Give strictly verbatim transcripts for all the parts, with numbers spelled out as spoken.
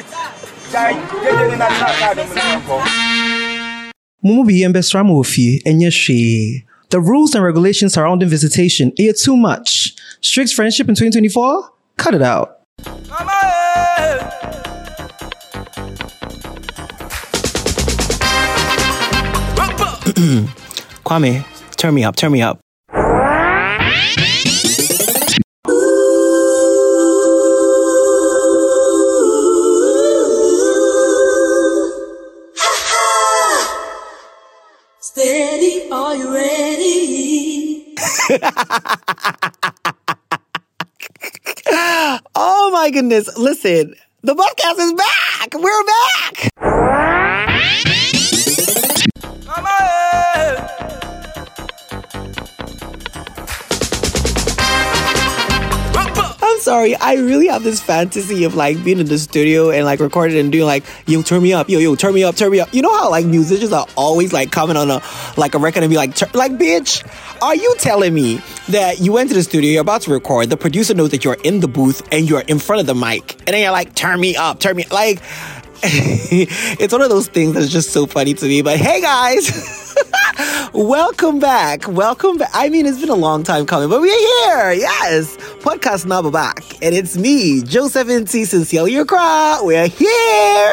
Mumubi Embesramo Ofi Enyeshi. The rules and regulations surrounding visitation are too much. Strict friendship in twenty twenty-four? Cut it out. Kwame, turn me up, turn me up. Steady, are you ready? Oh my goodness. Listen, the podcast is back. We're back. I'm sorry, I really have this fantasy of like being in the studio and like recording and doing like, yo, turn me up, yo, yo, turn me up, turn me up. You know how like musicians are always like coming on a like a record and be like, like, bitch, are you telling me that you went to the studio, you're about to record, the producer knows that you're in the booth and you're in front of the mic, and then you're like, turn me up, turn me like. It's one of those things that's just so funny to me. But hey guys, welcome back. Welcome back. I mean, it's been a long time coming, but we're here. Yes. Podcast Naba back. And it's me, Joseph N T Sincerely Your Crowd. We're here.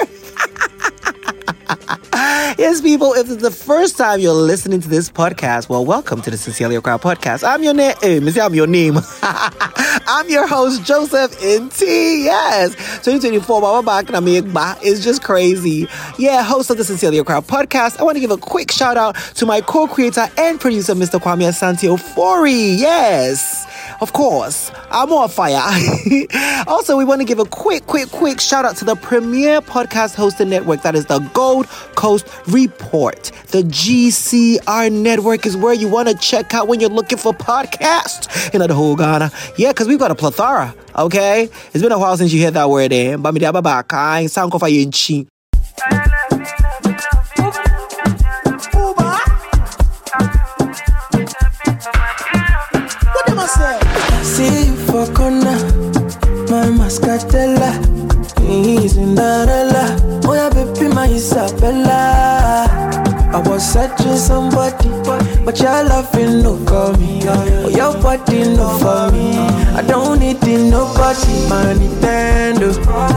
Yes, people, if it's the first time you're listening to this podcast, well, welcome to the Sincerely Your Crowd podcast. I'm your name. Hey, I'm your name. I'm your host, Joseph N T. Yes. twenty twenty-four, Baba back na me is just crazy. Yeah, host of the Sincerely Your Crowd podcast. I want to give a quick shout out to my co-creator and producer, Mister Kwame Asante Ofori. Yes. Of course, I'm on fire. Also, we want to give a quick, quick, quick shout out to the premier podcast hosting network that is the Gold Coast Report. The G C R network is where you want to check out when you're looking for podcasts in the whole Ghana. Yeah, because we've got a plethora, okay? It's been a while since you heard that word in. But me back, I ain't sound for you. See you for corner, my mascatella, he's in Cinderella. Oh yeah, baby, my Isabella. I was searching somebody, but your loving no call me. Oh, your body no for me. I don't need it, nobody. My Nintendo,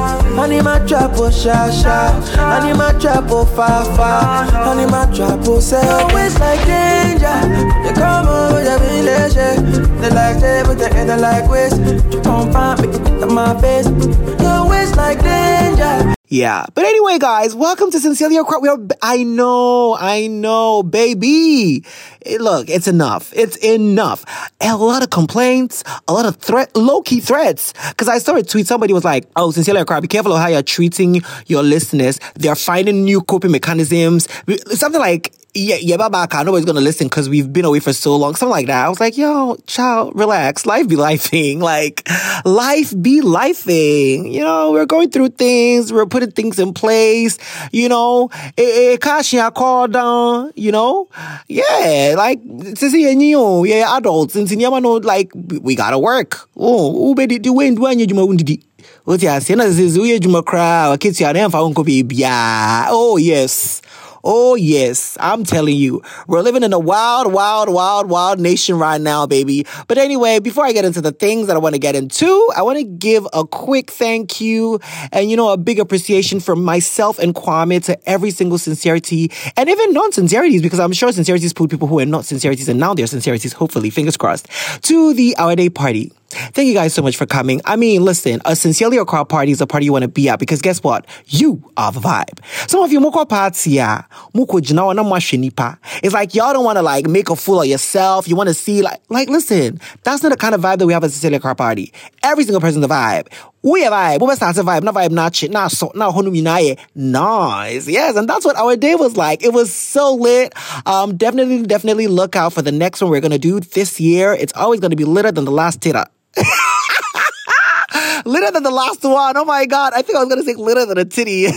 I need my trap, oh Shasha. I need my trap, oh Fafa. I need my trap, oh say always like danger. You come over the village, they like they, but they ain't like waste. You come find me, in my face. You always like danger. Yeah. But anyway, guys, welcome to Sincerely Your Crowd. We are, I know, I know, baby. It, look, it's enough. It's enough. A lot of complaints, a lot of threat, low-key threats. Because I saw a tweet, somebody was like, oh, Sincerely Your Crowd, be careful of how you're treating your listeners. They're finding new coping mechanisms. Something like, yeah, yeah, baba, nobody's going to listen because we've been away for so long. Something like that. I was like, yo, child, relax. Life be lifing. Like, life be lifing. You know, we're going through things. We're putting things in place. You know, eh, eh, cash ya call down. You know, yeah, like, sisi enyo, yeah, adults. And sinyama know, like, we gotta work. Oh, ube di di wen duwa nye juma undidi. Oti asena zizu ye juma kra. Wakiti ya nemfa unko bibia. Oh, yes. Oh, yes, I'm telling you, we're living in a wild, wild, wild, wild nation right now, baby. But anyway, before I get into the things that I want to get into, I want to give a quick thank you and, you know, a big appreciation from myself and Kwame to every single sincerity and even non-sincerities, because I'm sure sincerities put people who are not sincerities and now they're sincerities, hopefully, fingers crossed, to the Our Day party. Thank you guys so much for coming. I mean, listen, a Sincerely Your Crowd party is a party you want to be at because guess what? You are the vibe. Some of you, moko party, yeah, moko jinawa na mwashinipa. It's like y'all don't want to like make a fool of yourself. You want to see like, like, listen, that's not the kind of vibe that we have at a Sincerely Your Crowd party. Every single person's the vibe. We a vibe. We start a vibe. Na vibe, na shit, na so, na honu minaye. Nice. Yes, and that's what our day was like. It was so lit. Um, definitely, definitely look out for the next one we're gonna do this year. It's always gonna be litter than the last tita. Litter than the last one. Oh my God. I think I was going to say litter than a titty.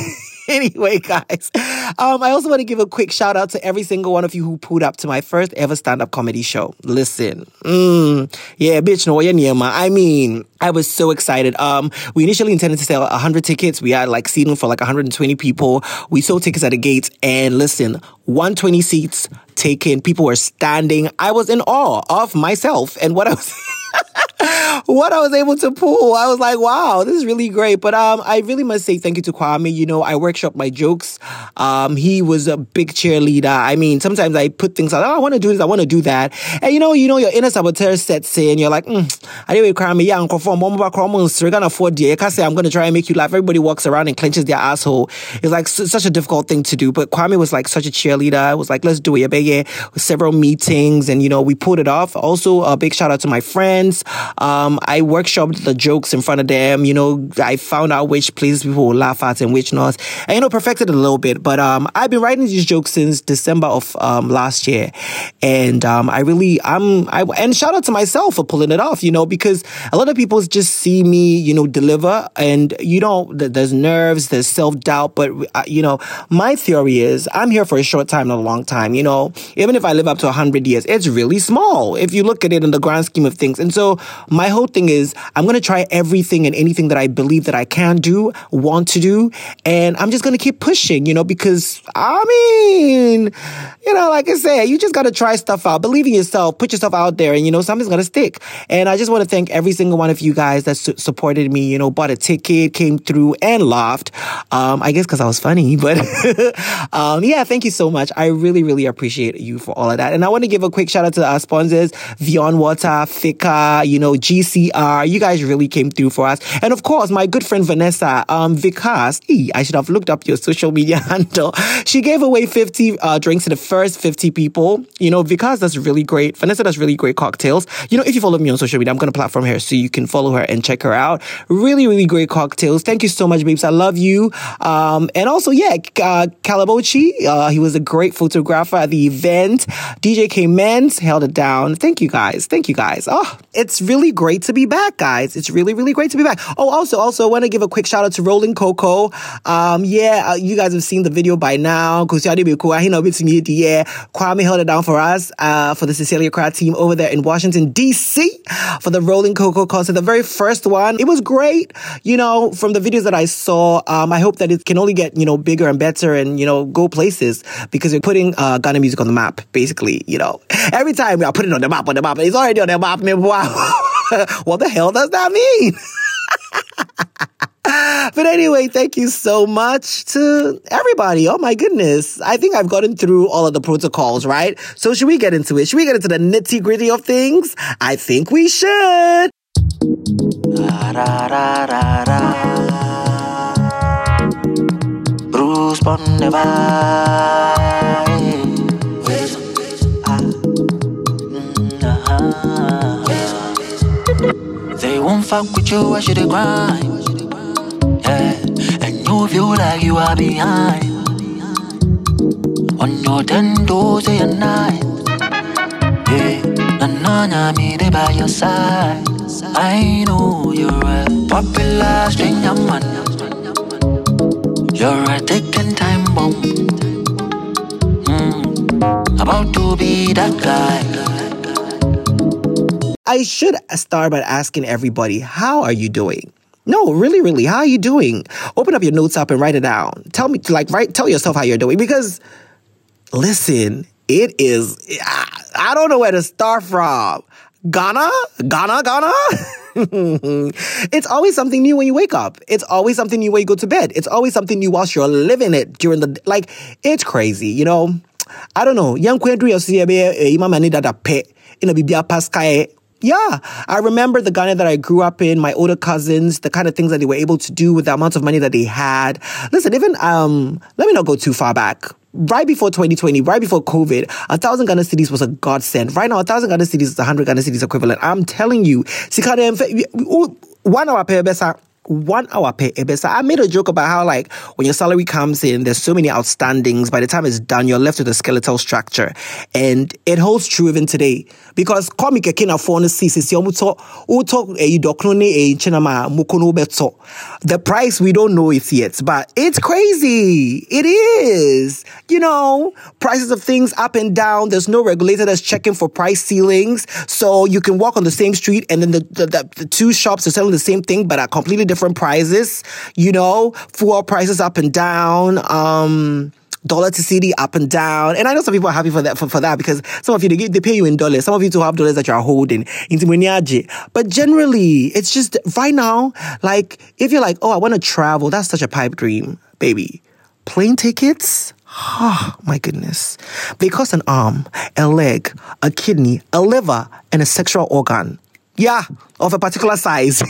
Anyway, guys, um, I also want to give a quick shout out to every single one of you who pulled up to my first ever stand-up comedy show. Listen, mm, yeah, bitch, no, yeah, yeah, I mean, I was so excited. Um, we initially intended to sell one hundred tickets. We had like seating for like one hundred twenty people. We sold tickets at the gates, and listen, one hundred twenty seats taken. People were standing. I was in awe of myself and what I was. What I was able to pull. I was like, wow, this is really great. But um, I really must say thank you to Kwame. You know, I workshop my jokes. Um, he was a big cheerleader. I mean, sometimes I put things out, oh, I want to do this, I want to do that. And you know, you know, your inner saboteur sets in. You're like, mm, anyway, Kwame, yeah, I'm going to afford it. I can't say I'm going to try and make you laugh. Everybody walks around and clenches their asshole. It's like s- such a difficult thing to do. But Kwame was like such a cheerleader. I was like, let's do it. Yeah, several meetings, and you know, we pulled it off. Also, a big shout out to my friends. Um, I workshopped the jokes in front of them. You know, I found out which places people will laugh at and which not. And, you know, perfected it a little bit. But um, I've been writing these jokes since December of um, last year. And um, I really, I'm, I, and shout out to myself for pulling it off, you know, because a lot of people just see me, you know, deliver. And, you know, there's nerves, there's self-doubt. But, uh, you know, my theory is I'm here for a short time, not a long time. You know, even if I live up to one hundred years, it's really small if you look at it in the grand scheme of things. And so my whole thing is I'm going to try everything and anything that I believe that I can do, want to do. And I'm just going to keep pushing, you know, because I mean, you know, like I said, you just got to try stuff out, believe in yourself, put yourself out there, and, you know, something's going to stick. And I just want to thank every single one of you guys that su- supported me, you know, bought a ticket, came through and laughed. Um, I guess because I was funny, but um, yeah, thank you so much. I really, really appreciate you for all of that. And I want to give a quick shout out to our sponsors, Vion Water, Fika, you know, G C R. You guys really came through for us. And of course, my good friend Vanessa, um, Vikas, ee, I should have looked up your social media handle. She gave away fifty uh, drinks to the first fifty people. You know, Vikas does really great. Vanessa does really great cocktails. You know, if you follow me on social media, I'm going to platform her so you can follow her and check her out. Really, really great cocktails. Thank you so much, babes. I love you. Um, and also, yeah, uh, Calabochi, uh, he was a great photographer at the event. D J K Men's held it down. Thank you guys. Thank you guys. Oh, it's really great to be back, guys. It's really, really great to be back. Oh, also, also, I want to give a quick shout out to Rolling Coco. Um, yeah, uh, you guys have seen the video by now. Kwame held it down for us, uh, for the Cecilia Crowd team over there in Washington, D C for the Rolling Coco concert. The very first one. It was great. You know, from the videos that I saw, um, I hope that it can only get, you know, bigger and better and, you know, go places because we're putting, uh, Ghana music on the map, basically, you know. Every time we are putting it on the map, on the map, it's already on the map. Wow. What the hell does that mean? But anyway, thank you so much to everybody. Oh my goodness. I think I've gotten through all of the protocols, right? So should we get into it? Should we get into the nitty gritty of things? I think we should. Bruce They won't fuck with you, I should grind. Yeah, and you feel like you are behind. On your ten toes day and night. Yeah, na na me they by your side. I know you're a popular stranger man. You're a ticking time bomb. Mm, about to be that guy. I should start by asking everybody, how are you doing? No, really, really, how are you doing? Open up your notes up and write it down. Tell me, like, write, tell yourself how you're doing. Because, listen, it is, I don't know where to start from. Ghana? Ghana? Ghana? It's always something new when you wake up. It's always something new when you go to bed. It's always something new whilst you're living it during the, like, it's crazy, you know? I don't know. Young Quendri, you see, imam need that pet in a bibia pascae. Yeah, I remember the Ghana that I grew up in, my older cousins, the kind of things that they were able to do with the amount of money that they had. Listen, even, um, let me not go too far back. Right before twenty twenty, right before COVID, a thousand Ghana cedis was a godsend. Right now, a thousand Ghana cedis is a hundred Ghana cedis equivalent. I'm telling you, one hour per besa. One hour pay. I made a joke about how, like, when your salary comes in, there's so many outstandings. By the time it's done, you're left with a skeletal structure. And it holds true even today. Because comic kina phone sees the price, we don't know it yet, but it's crazy. It is. You know, prices of things up and down. There's no regulator that's checking for price ceilings. So you can walk on the same street and then the, the, the, the two shops are selling the same thing, but at completely different prices. You know, fuel prices up and down. Um... Dollar to C D up and down. And I know some people are happy for that for, for that because some of you, they, they pay you in dollars. Some of you to have dollars that you're holding. But generally, it's just right now, like, if you're like, oh, I want to travel, that's such a pipe dream, baby. Plane tickets? Oh, my goodness. They cost an arm, a leg, a kidney, a liver, and a sexual organ. Yeah, of a particular size.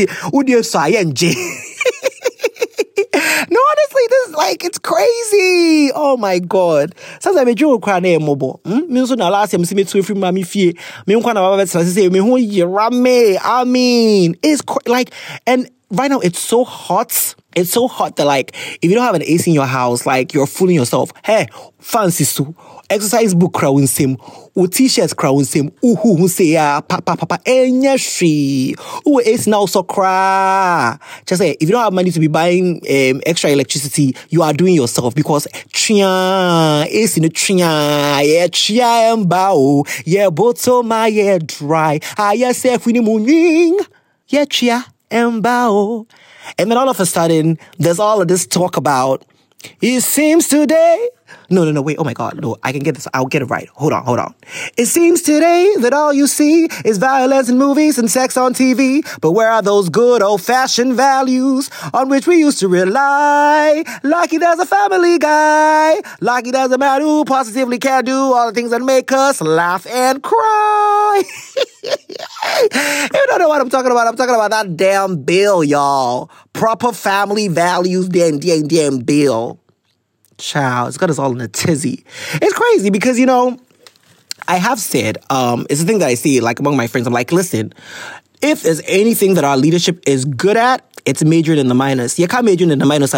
No, honestly, this is like, it's crazy. Oh my God. Sometimes I do cry na mobile. Me so na last time see me two free mommy fee. Me nkwa na baba say me hu yirame. I mean, it's cr- like, and right now it's so hot. It's so hot that, like, if you don't have an A C in your house, like, you're fooling yourself. Hey, fancy so. Exercise book crowd sim. U t-shirts crowd sim. Uhu hu say ya papa papa enya shi. U A C now so cry. Just say, if you don't have money to be buying um, extra electricity, you are doing yourself because chia A C no chia yeah chia mbao yeah boto my yeah dry. Ah yeah self we ni muning yeah chia mbao. And then all of a sudden, there's all of this talk about, it seems today. No, no, no, wait. Oh my God. No, I can get this. I'll get it right. Hold on, hold on. It seems today that all you see is violence in movies and sex on T V. But where are those good old-fashioned values on which we used to rely? Like it as a family guy. Like it as a man who positively can do all the things that make us laugh and cry. You don't know what I'm talking about. I'm talking about that damn bill, y'all. Proper family values, damn, damn, damn bill. Child, it's got us all in a tizzy. It's crazy because, you know, I have said, um, it's the thing that I see, like, among my friends. I'm like, listen, if there's anything that our leadership is good at, it's majoring in the minors. You can't major in the minors.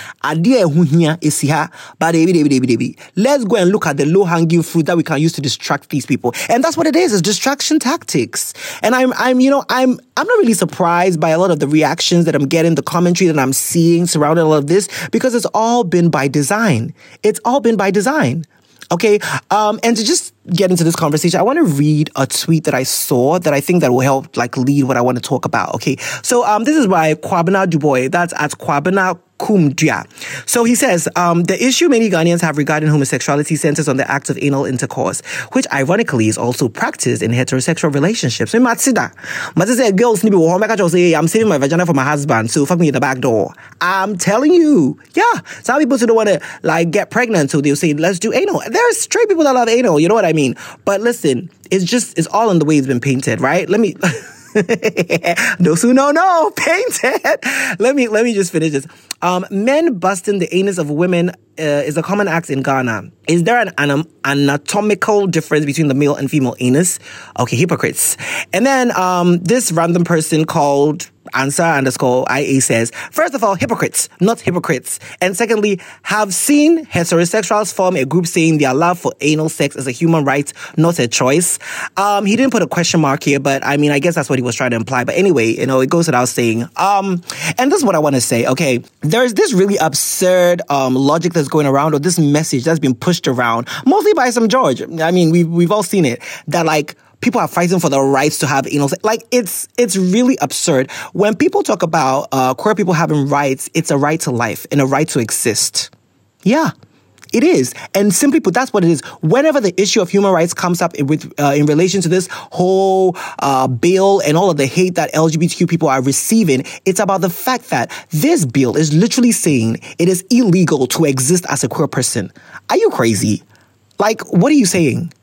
Let's go and look at the low-hanging fruit that we can use to distract these people. And that's what it is, it's distraction tactics. And I'm, I'm, you know, I'm, I'm not really surprised by a lot of the reactions that I'm getting, the commentary that I'm seeing surrounding all of this, because it's all been by design. It's all been by design. Okay, um, and to just get into this conversation, I want to read a tweet that I saw that I think that will help, like, lead what I want to talk about. Okay, so um, this is by Kwabena Dubois. That's at Kwabena Kumdia. So he says, um, the issue many Ghanaians have regarding homosexuality centers on the act of anal intercourse, which ironically is also practiced in heterosexual relationships. I'm saving my vagina for my husband, so fuck me in the back door. I'm telling you. Yeah. Some people who don't want to, like, get pregnant, so they'll say, let's do anal. There's straight people that love anal, you know what I mean? But listen, it's just, it's all in the way it's been painted, right? Let me... Those who know, know, painted. Let me let me just finish this. Um, men busting the anus of women uh, is a common act in Ghana. Is there an, an anatomical difference between the male and female anus? Okay, hypocrites. And then um, this random person called Answer underscore I A says, first of all, hypocrites, not hypocrites. And secondly, have seen heterosexuals form a group saying their love for anal sex is a human right, not a choice. Um, he didn't put a question mark here, but I mean, I guess that's what he was trying to imply. But anyway, you know, it goes without saying. Um, and this is what I want to say, okay? There's this really absurd um, logic that's going around, or this message that's been pushed around, mostly by some George. I mean, we've, we've all seen it, that, like, people are fighting for the rights to have anal sex. Like, it's it's really absurd. When people talk about uh, queer people having rights, it's a right to life and a right to exist. Yeah, it is. And simply put, that's what it is. Whenever the issue of human rights comes up with uh, in relation to this whole uh, bill and all of the hate that L G B T Q people are receiving, it's about the fact that this bill is literally saying it is illegal to exist as a queer person. Are you crazy? Like, what are you saying?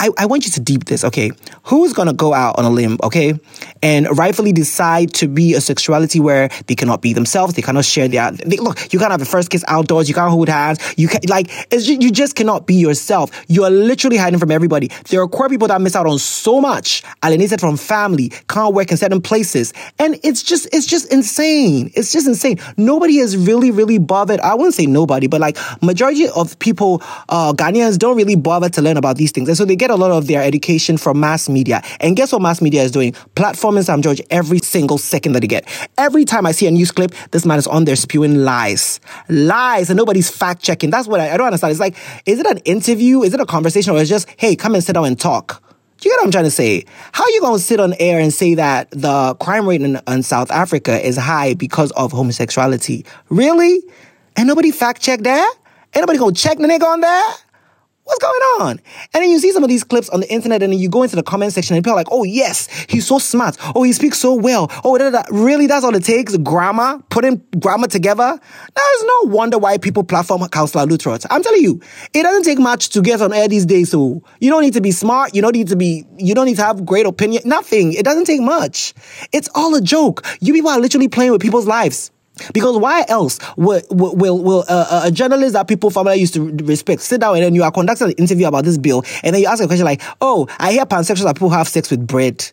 I, I want you to deep this, okay? Who's gonna go out on a limb, okay, and rightfully decide to be a sexuality where they cannot be themselves, they cannot share their, they, look, you can't have a first kiss outdoors, you can't hold hands, you can like, it's just, you just cannot be yourself. You are literally hiding from everybody. There are queer people that miss out on so much, alienated from family, can't work in certain places, and it's just, it's just insane. It's just insane. Nobody is really, really bothered. I wouldn't say nobody, but like majority of people, uh, Ghanaians don't really bother to learn about these things, and so they get a lot of their education from mass media. And guess what mass media is doing? Platforming Sam George every single second that they get. Every time I see a news clip, this man is on there spewing lies. Lies, and nobody's fact checking. That's what I, I don't understand. It's like, is it an interview? Is it a conversation? Or is it just, hey, come and sit down and talk? You get what I'm trying to say? How are you going to sit on air and say that the crime rate in, in South Africa is high because of homosexuality? Really? And nobody fact checked that? Ain't nobody going to check the nigga on that? What's going on? And then you see some of these clips on the internet, and then you go into the comment section and people are like, oh yes, he's so smart. Oh, he speaks so well. Oh, da, da, da. Really? That's all it takes? Grammar? Putting grammar together? There's no wonder why people platform Councillor Luttrot. I'm telling you, it doesn't take much to get on air these days. So you don't need to be smart. You don't need to be, you don't need to have great opinion. Nothing. It doesn't take much. It's all a joke. You people are literally playing with people's lives. Because why else will will, will, will uh, a journalist that people formerly used to respect sit down and then you are conducting an interview about this bill and then you ask a question like, oh, I hear pansexuals that people have sex with bread.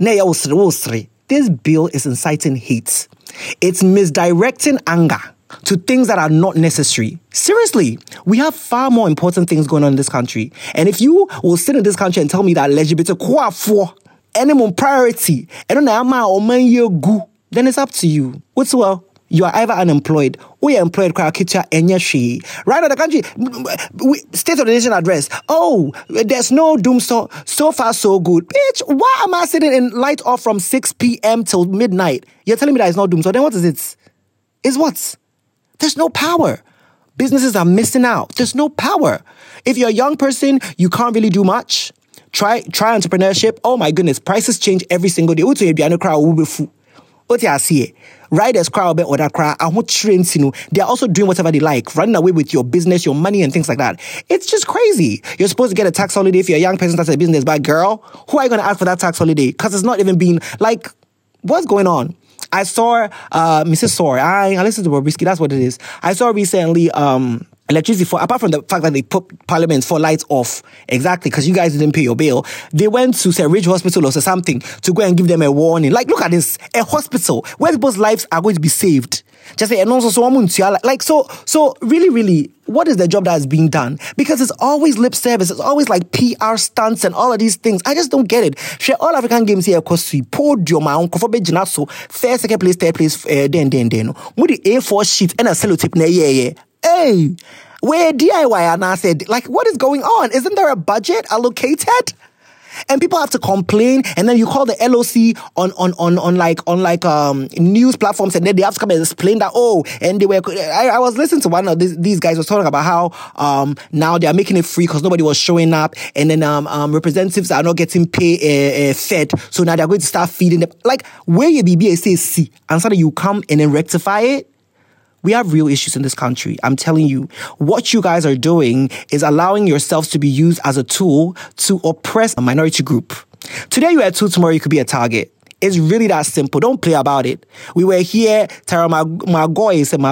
This bill is inciting hate. It's misdirecting anger to things that are not necessary. Seriously, we have far more important things going on in this country. And if you will sit in this country and tell me that L G B T Q any more priority, then it's up to you. What's well? You are either unemployed or you're employed. Right now, the country, State of the Nation address. Oh, there's no doom, so, so far so good. Bitch, why am I sitting in light off from six p.m. till midnight? You're telling me that it's not doom, so then what is it? Is what? There's no power. Businesses are missing out. There's no power. If you're a young person, you can't really do much. Try try entrepreneurship. Oh my goodness, prices change every single day. Riders crowd or that crowd, I want trains, you know, they're also doing whatever they like, running away with your business, your money, and things like that. It's just crazy. You're supposed to get a tax holiday if you're a young person that's a business, but girl, who are you going to ask for that tax holiday? Because it's not even being like, what's going on? I saw uh, Missus Sor. I, I listened to Bobrisky. That's what it is. I saw recently um, electricity for, apart from the fact that they put Parliament for lights off, exactly, because you guys didn't pay your bill, they went to say Ridge Hospital or something to go and give them a warning. Like, look at this, a hospital where people's lives are going to be saved. Just say, and also so like so so really, really, what is the job that is being done? Because it's always lip service, it's always like P R stunts and all of these things. I just don't get it. Share all African games here, cause we podium, my uncle for so first, second place, third place, uh, then, then, then. With the A four sheet and a sellotape, yeah, yeah. Hey, where D I Y and I said, like, what is going on? Isn't there a budget allocated? And people have to complain, and then you call the L O C on on on on like on like um news platforms, and then they have to come and explain that, oh, and they were. I, I was listening to one of these, these guys was talking about how um now they are making it free because nobody was showing up, and then um, um representatives are not getting pay uh, uh, fed, so now they're going to start feeding them. Like, where your B B A says see, and suddenly you come and then rectify it. We have real issues in this country. I'm telling you, what you guys are doing is allowing yourselves to be used as a tool to oppress a minority group. Today you are a tool, tomorrow you could be a target. It's really that simple. Don't play about it. We were here, Tara Magoy said,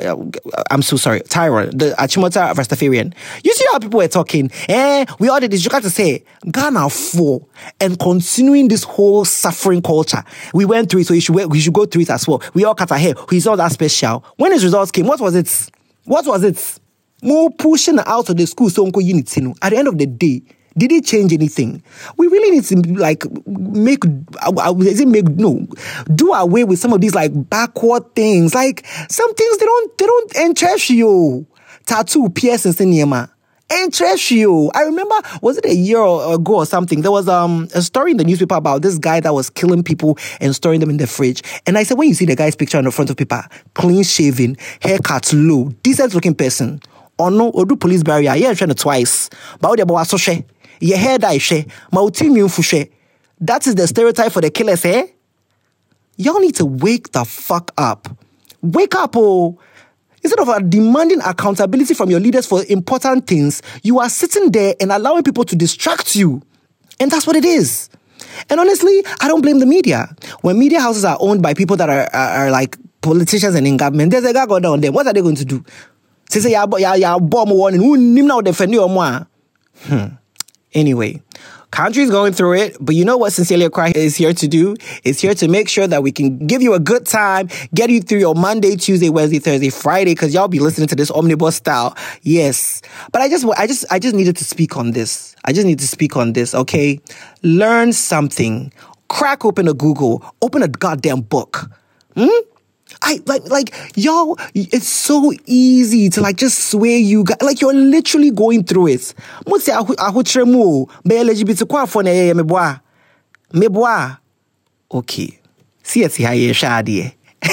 I'm so sorry, Tyron, the Achimota Rastafarian. You see how people were talking? Eh, we all did this. You got to say, Ghana for, and continuing this whole suffering culture. We went through it, so you should, we should go through it as well. We all cut our hair. He's not that special. When his results came, what was it? What was it? More pushing out of the school, so Uncle Unity. At the end of the day, did it change anything? We really need to like make, is it make, no, do away with some of these like backward things. Like some things they don't, they don't interest you. Tattoo, piercings, cinema. Interest you. I remember, was it a year ago or something? There was um a story in the newspaper about this guy that was killing people and storing them in the fridge. And I said, when you see the guy's picture on the front of paper, clean shaven, haircut low, decent looking person, or no, or do police barrier, yeah, trying to twice. But what about so she? Your hair dye she, immune fushe. That is the stereotype for the killers, eh? Y'all need to wake the fuck up. Wake up, oh. Instead of uh, demanding accountability from your leaders for important things, you are sitting there and allowing people to distract you. And that's what it is. And honestly, I don't blame the media. When media houses are owned by people that are are, are like politicians and in government, there's a guy going down there. What are they going to do? Say, say, yeah, yeah, yeah, bomb warning. Who now defend you more? Hmm. Anyway, country's going through it, but you know what Sincerely Cry is here to do? It's here to make sure that we can give you a good time, get you through your Monday, Tuesday, Wednesday, Thursday, Friday, because y'all be listening to this omnibus style. Yes. But I just, I just, I just needed to speak on this. I just need to speak on this, okay? Learn something. Crack open a Google. Open a goddamn book. Hmm? I like like y'all, it's so easy to like just sway you guys. Like you're literally going through it. Mo say aho tremu be L G B T kwa for na ye me boa. Me boa. Okay. See it how you shadi.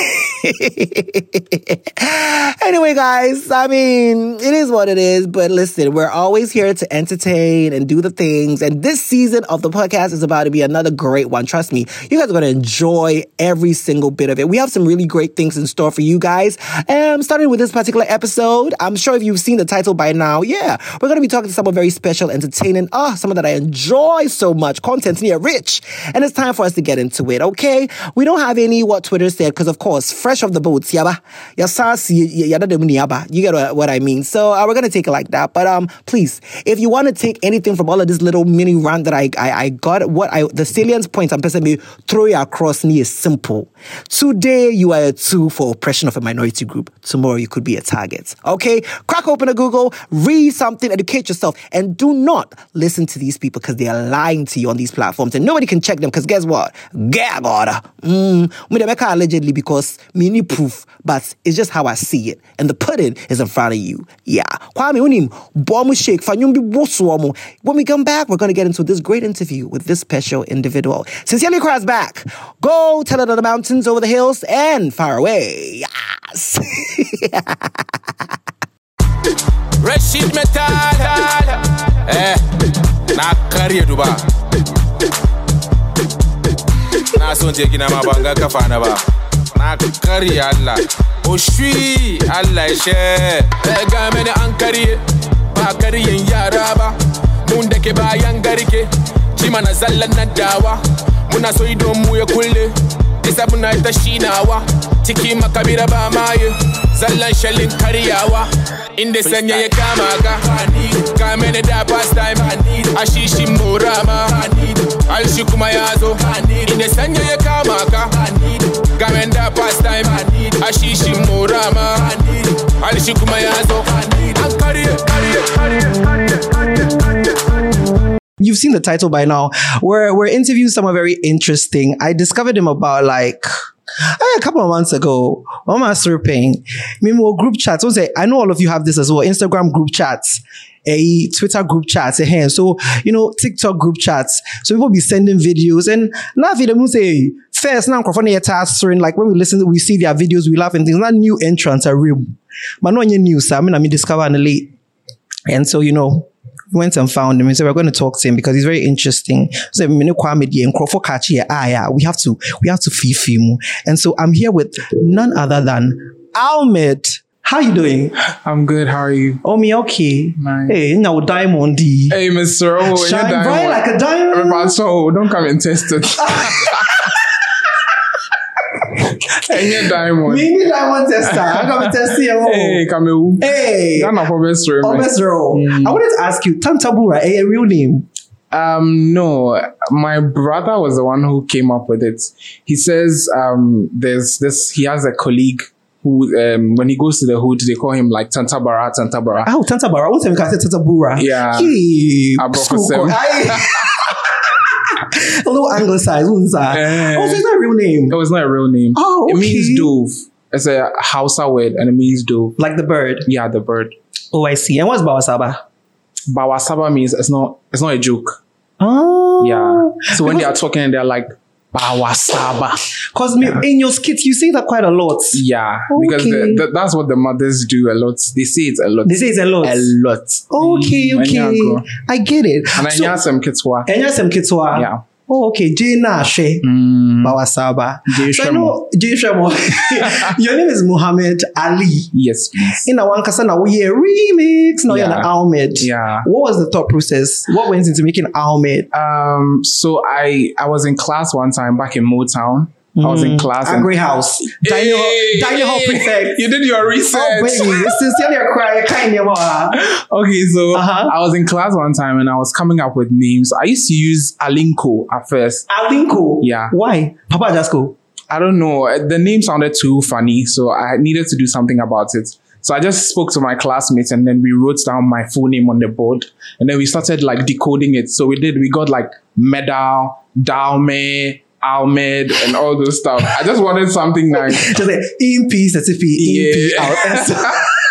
Anyway, guys, I mean, it is what it is, but listen, we're always here to entertain and do the things, and this season of the podcast is about to be another great one. Trust me, you guys are going to enjoy every single bit of it. We have some really great things in store for you guys. Um, starting with this particular episode, I'm sure if you've seen the title by now, yeah, we're going to be talking to someone very special, entertaining, ah, oh, someone that I enjoy so much, content near rich, and it's time for us to get into it, okay? We don't have any what Twitter said, because of course, fresh off the boats, yaba, you get what I mean. So uh, we're going to take it like that. But um, please, if you want to take anything from all of this little mini rant that I I, I got, what I the salient points I'm person me throw you across me is simple. Today, you are a tool for oppression of a minority group. Tomorrow, you could be a target. Okay? Crack open a Google, read something, educate yourself, and do not listen to these people because they are lying to you on these platforms. And nobody can check them because guess what? Get order. Mm, allegedly because me need proof, but it's just how I see it. And the pudding is in front of you. Yeah. Kwame unim bomu shake fanyumbi bosuomo. When we come back, we're going to get into this great interview with this special individual. Sincerely Cry's back. Go tell it on the mountains, over the hills, and far away. Yes. Rashid Metal. Eh. Na career duba. Na sonje kina mabanga kafana ba. Na kari Allah. Oshwi Allah she. Ga mene an kariye. Ba kariyen yara ba. Mun da ke bayan garke. Ci mana zallan nan dawa. Muna so idon mu ya kulle. Isa muna ta shinawa. Ciki makabira ba maye. Zallan shalin kariyawa. Inda sanya ya kama ka. Ka mene da past time. Ashishi morama. Alshi kuma yazo. Inda sanya ya kama ka. Ka mene da past time. Ashishi morama. Alshi kuma yazo. An kariye, kariye, kariye, kariye, kariye, kariye. You've seen the title by now. We're, we're interviewing someone very interesting. I discovered him about like a couple of months ago. On my surveying, more group chats. I know all of you have this as well. Instagram group chats, a Twitter group chats, a hand. So, you know, TikTok group chats. So people be sending videos and now video say first now like when we listen to, we see their videos, we laugh and things. Not new entrants are real. But no new news. I mean, I mean, discover and late. And so, you know, we went and found him and said, we're going to talk to him because he's very interesting. So we have to, we have to feed him. And so I'm here with none other than Ahmed. How you doing? I'm good. How are you? Oh, me okay. Nice. Hey, now diamond D. Hey, Mister Oh, shine bright diamond. Like a diamond. So don't come and test it. Hey, you're diamond. Me, me diamond tester. I'm going to test you. Hey, Kameu. Hey. That's my best row. Best row. I wanted to ask you, Tantabura, a real name? Um, no, my brother was the one who came up with it. He says um, there's this. He has a colleague who, um, when he goes to the hood, they call him like Tantabara, Tantabara. Oh, Tantabara. What's it? Say Tantabura. Yeah. Hey, a little anglicized, wasn't that? Uh, oh, so it's not a real name. It was not a real name. Oh, okay. It means dove. It's a Hausa word and it means dove. Like the bird? Yeah, the bird. Oh, I see. And what's Bawasaba? Bawasaba means it's not it's not a joke. Oh. Yeah. So when they are talking, they're like, Bawasaba. Because yeah. in your skits, you say that quite a lot. Yeah. Okay. Because the, the, that's what the mothers do a lot. They say it a lot. They say it a lot? A lot. Okay, okay. I get it. And I so, some kitwa. And some kitwa. Yeah. Oh, okay. Jay Nashe. Bawasaba. Jay So I know Jay Shemo. Your name is Muhammad Ali. Yes, please. In a one kasana we a remix. Now you're Yeah. an Ahmed. Yeah. What was the thought process? What went into making Ahmed? Um, so I I was in class one time back in Motown. I was in class. and- Angry House. Daniel, Hey, Daniel Hall hey, Prefect. You did your research. Oh, baby. It's sincerely a cry. Kind of. Okay, so Uh-huh. I was in class one time and I was coming up with names. I used to use Alinko at first. Alinko. Yeah. Why? Papa Jasko. I don't know. The name sounded too funny, so I needed to do something about it. So I just spoke to my classmates and then we wrote down my full name on the board and then we started like decoding it. So we did, we got like Medal, Dalme, Ahmed and all those stuff. I just wanted something nice. Just like in P certificate, in P Yeah.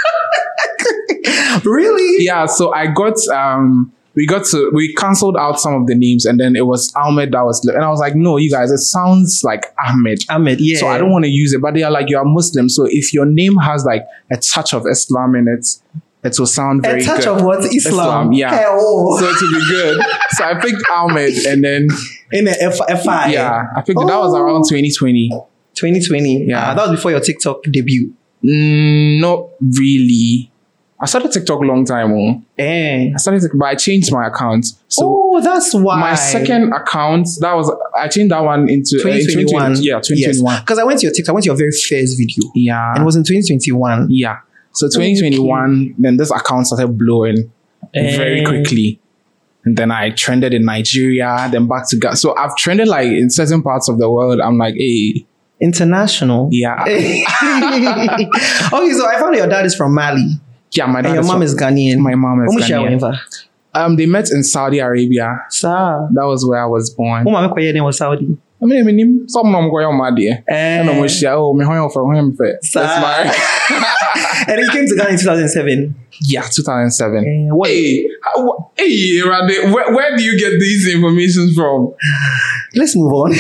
out. Really? Yeah, so I got um we got to we cancelled out some of the names and then it was Ahmed that was and I was like, no, you guys, it sounds like Ahmed. Ahmed, yeah. So I don't want to use it, but they are like, you are Muslim, so if your name has like a touch of Islam in it, it will sound very a touch good. of what? Islam. Islam, yeah. Hey, oh. So it will be good. So I picked Ahmed and then In the F- FI. yeah, I picked that was Oh. around twenty twenty. twenty twenty. Yeah. Ah, that was before your TikTok debut. Mm, not really. I started TikTok a long time ago. Eh. I started, but I changed my account. So oh, that's why. my second account, that was I changed that one into uh, twenty twenty-one. Yeah, twenty twenty-one. Because I went to your TikTok, I went to your very first video. Yeah, And it was in twenty twenty-one. yeah. So twenty twenty-one, then this account started blowing very Eh. quickly. And then I trended in Nigeria, then back to Ghana. So I've trended like in certain parts of the world. I'm like, hey, International. yeah. Okay, so I found your dad is from Mali. Yeah, my dad And your is mom from- is Ghanaian. My mom is Omo share Ghanaian. whenever. Um, they met in Saudi Arabia. Sir. That was where I was born. Who mama kwa name was Saudi. I mean, I mean, some mom go on my dear. Eh. And I'm share. Oh, me home for him. That's Sir. my And then you came to Ghana in two thousand seven. yeah, two thousand seven. Eh, what- Hey, how- hey, Rade, where, where do you get these information from? Let's move on.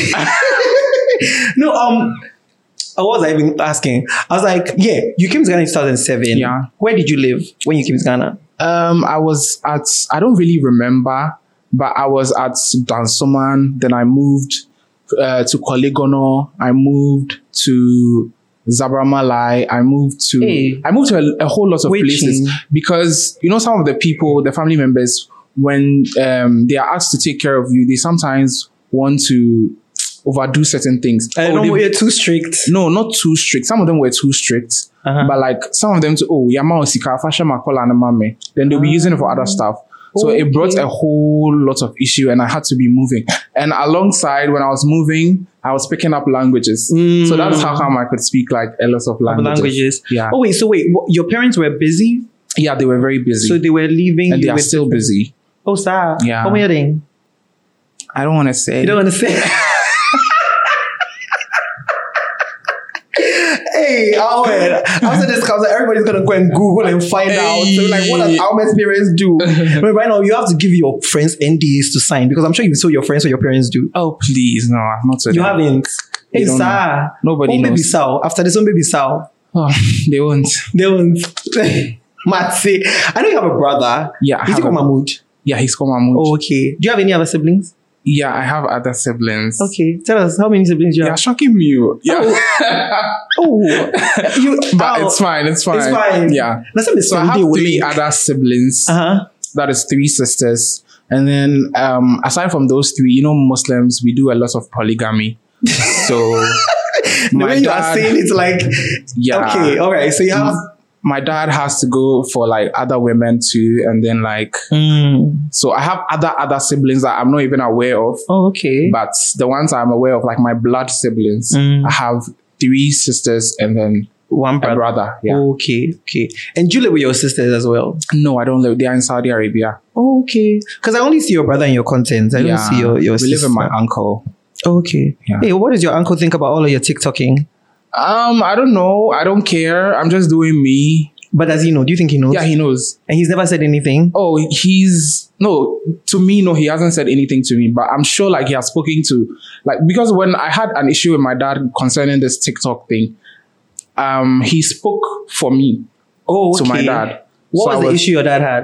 no, um, what was I even asking? I was like, yeah, you came to Ghana in two thousand seven. Yeah. Where did you live when you came to Ghana? Um, I was at, I don't really remember, but I was at Dansoman. Then I moved uh, to Kwalegono. I moved to Zabramalai. I moved to, Hey. I moved to a, a whole lot of Waiting. places because, you know, some of the people, the family members, when um, they are asked to take care of you, they sometimes want to overdo certain things. I Oh, know they- you're too strict. no, not too strict. Some of them were too strict. Uh-huh. But like some of them to, oh, yama osika, fashion makola and mame. Then they'll be using it for other stuff. So it brought Okay. a whole lot of issue and I had to be moving. And alongside when I was moving, I was picking up languages. So that's how come I could speak like a lot of languages. Languages. Yeah. Oh wait, so wait, what, your parents were busy, Yeah, they were very busy. so they were leaving and you they are with- still busy. Oh, sir. Yeah. How many are they? I don't want to say. You don't understand. Hey, Ahmed. After this comes, everybody's gonna go and Google and find out. So, like, what does Ahmed's parents do? But right now, you have to give your friends N D As to sign because I'm sure you saw your friends what your parents do. Oh, please. No, I've not told You them. haven't. They Hey, don't sir. Nobody Home baby knows. Sal. After this, one baby Sal. Oh, they won't. They won't. Matse. I know you have a brother. Yeah, I Is he have called a- Mahmoud? Yeah, he's called Mahmoud. Oh, okay. Do you have any other siblings? Yeah, I have other siblings. Okay. Tell us, how many siblings do you Yeah, have? shocking you. Yeah. Oh, you, But oh, it's fine. It's fine. It's fine. Yeah. That's what So I have three other siblings. Uh-huh. That is three sisters. And then um, aside from those three, you know, Muslims, we do a lot of polygamy. So The my way you are dad, saying it's like, yeah. okay, all right. So you have. My dad has to go for like other women too, and then like so I have other other siblings that I'm not even aware of. Oh, okay. But the ones I'm aware of, like my blood siblings, Mm. I have three sisters and then One a brother. brother. Yeah. Okay, okay. And you live with your sisters as well? No, I don't live. They are in Saudi Arabia. Oh, okay. Because I only see your brother in your content. I don't see your, your we sister. live with my uncle. Okay. Yeah. Hey, what does your uncle think about all of your TikToking? Um, I don't know. I don't care. I'm just doing me. But does he know? Do you think he knows? Yeah, he knows. And he's never said anything? Oh, he's no to me. No, he hasn't said anything to me. But I'm sure, like, he has spoken to, like, because when I had an issue with my dad concerning this TikTok thing, um, he spoke for me Oh, to okay. my dad. What So was I the issue your dad had?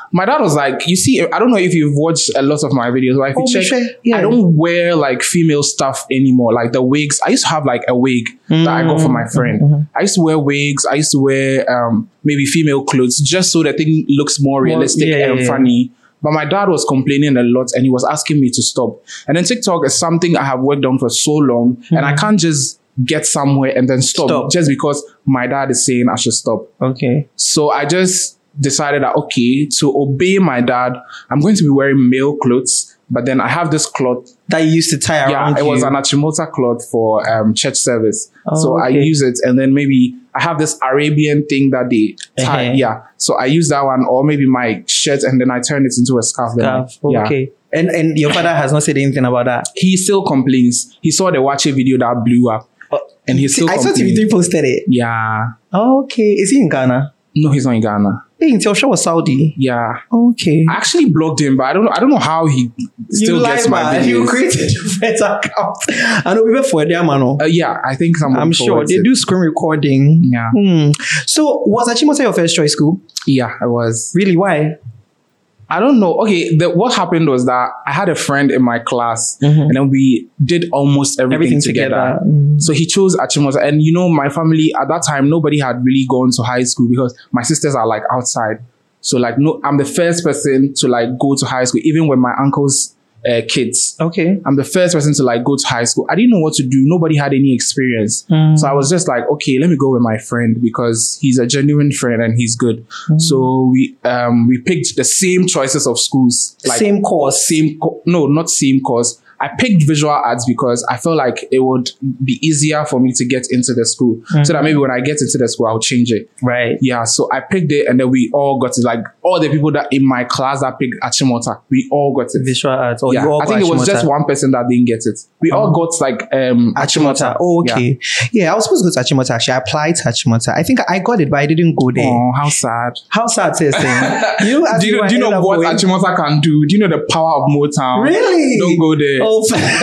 My dad was like, you see, I don't know if you've watched a lot of my videos, but if Oh, you check, sure. Yeah. I don't wear like female stuff anymore. Like the wigs. I used to have like a wig that I got from my friend. Mm-hmm. I used to wear wigs. I used to wear um, maybe female clothes just so the thing looks more realistic yeah, and yeah. funny. But my dad was complaining a lot and he was asking me to stop. And then TikTok is something I have worked on for so long and I can't just get somewhere and then stop, Stop. just because my dad is saying I should stop. Okay. So I just decided that, okay, to obey my dad, I'm going to be wearing male clothes, but then I have this cloth. That you used to tie Yeah, around it was you. an Achimota cloth for um, church service. Oh, so I okay. use it, and then maybe I have this Arabian thing that they tie. Uh-huh. Yeah, so I use that one, or maybe my shirt, and then I turn it into a scarf. then I- Scarf. Okay. And and your father has not said anything about that. He still complains. He saw the Wache video that blew up, and he still I saw T V complains. three posted it. Yeah. Okay. Is he in Ghana? No, he's not in Ghana. Hey, until show was Saudi. Yeah. Okay. I actually blocked him, but I don't know. I don't know how he still gets my man. videos. You created your friend's account. I know people for them, man. Uh, yeah, I think someone I'm sure forwards they it. do screen recording. Yeah. Hmm. So was Achimota your first choice school? Yeah, I was. Really? Why? I don't know. Okay, the, what happened was that I had a friend in my class, and then we did almost everything, Everything together. together. Mm. So he chose Achimota, and you know, my family at that time, nobody had really gone to high school because my sisters are like outside. So like, no, I'm the first person to like go to high school, even when my uncle's uh, kids. Okay. I'm the first person to like go to high school. I didn't know what to do. Nobody had any experience. Mm. So I was just like, okay, let me go with my friend because he's a genuine friend and he's good. Mm. So we um we picked the same choices of schools. Like Same course. same co- no, not same course. I picked visual arts because I felt like it would be easier for me to get into the school. So that maybe when I get into the school, I'll change it. Right. Yeah, so I picked it and then we all got it. Like all the people that in my class that picked Achimota, we all got it. Visual arts. Or Yeah, you all I think got it was Achimota? just one person that didn't get it. We all got like um Achimota. Oh, okay. Yeah. I was supposed to go to Achimota. Actually, I applied to Achimota. I think I got it, but I didn't go there. Oh, how sad. How sad is this thing? You know, as Do you we know, were do you know ended up what going- Achimota can do? Do you know the power of Motown? Really? Don't go there. Oh,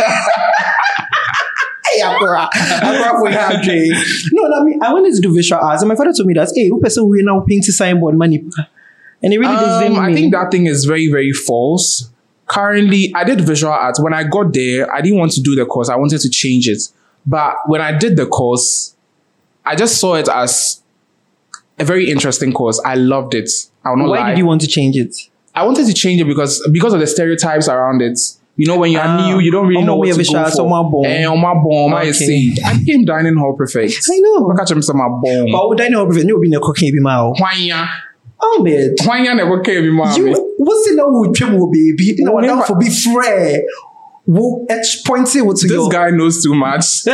hey, Akura. Akura for your Jay. No, no, I mean, I wanted to do visual arts, and my father told me that, hey, who person we now paint signboard money? And it really does Um, them I me. think that thing is very, very false. Currently, I did visual arts. When I got there, I didn't want to do the course. I wanted to change it. But when I did the course, I just saw it as a very interesting course. I loved it. I will not Why lie. did you want to change it? I wanted to change it because because of the stereotypes around it. You know, when you're Ah, new, you don't really know Omo what we to have a go shot, for. Omo bon. Eh, Omo bon, Omo Okay. ese. I became dining hall prefect. I know. I catch him some bon. But would I know if you be in a cooking be mouth? Hwanya. Oh, man. Hwanya never came in my You what's in that with Pimo, baby? You know what? Never- That for be free. Wo edge pointing with This your guy knows too much.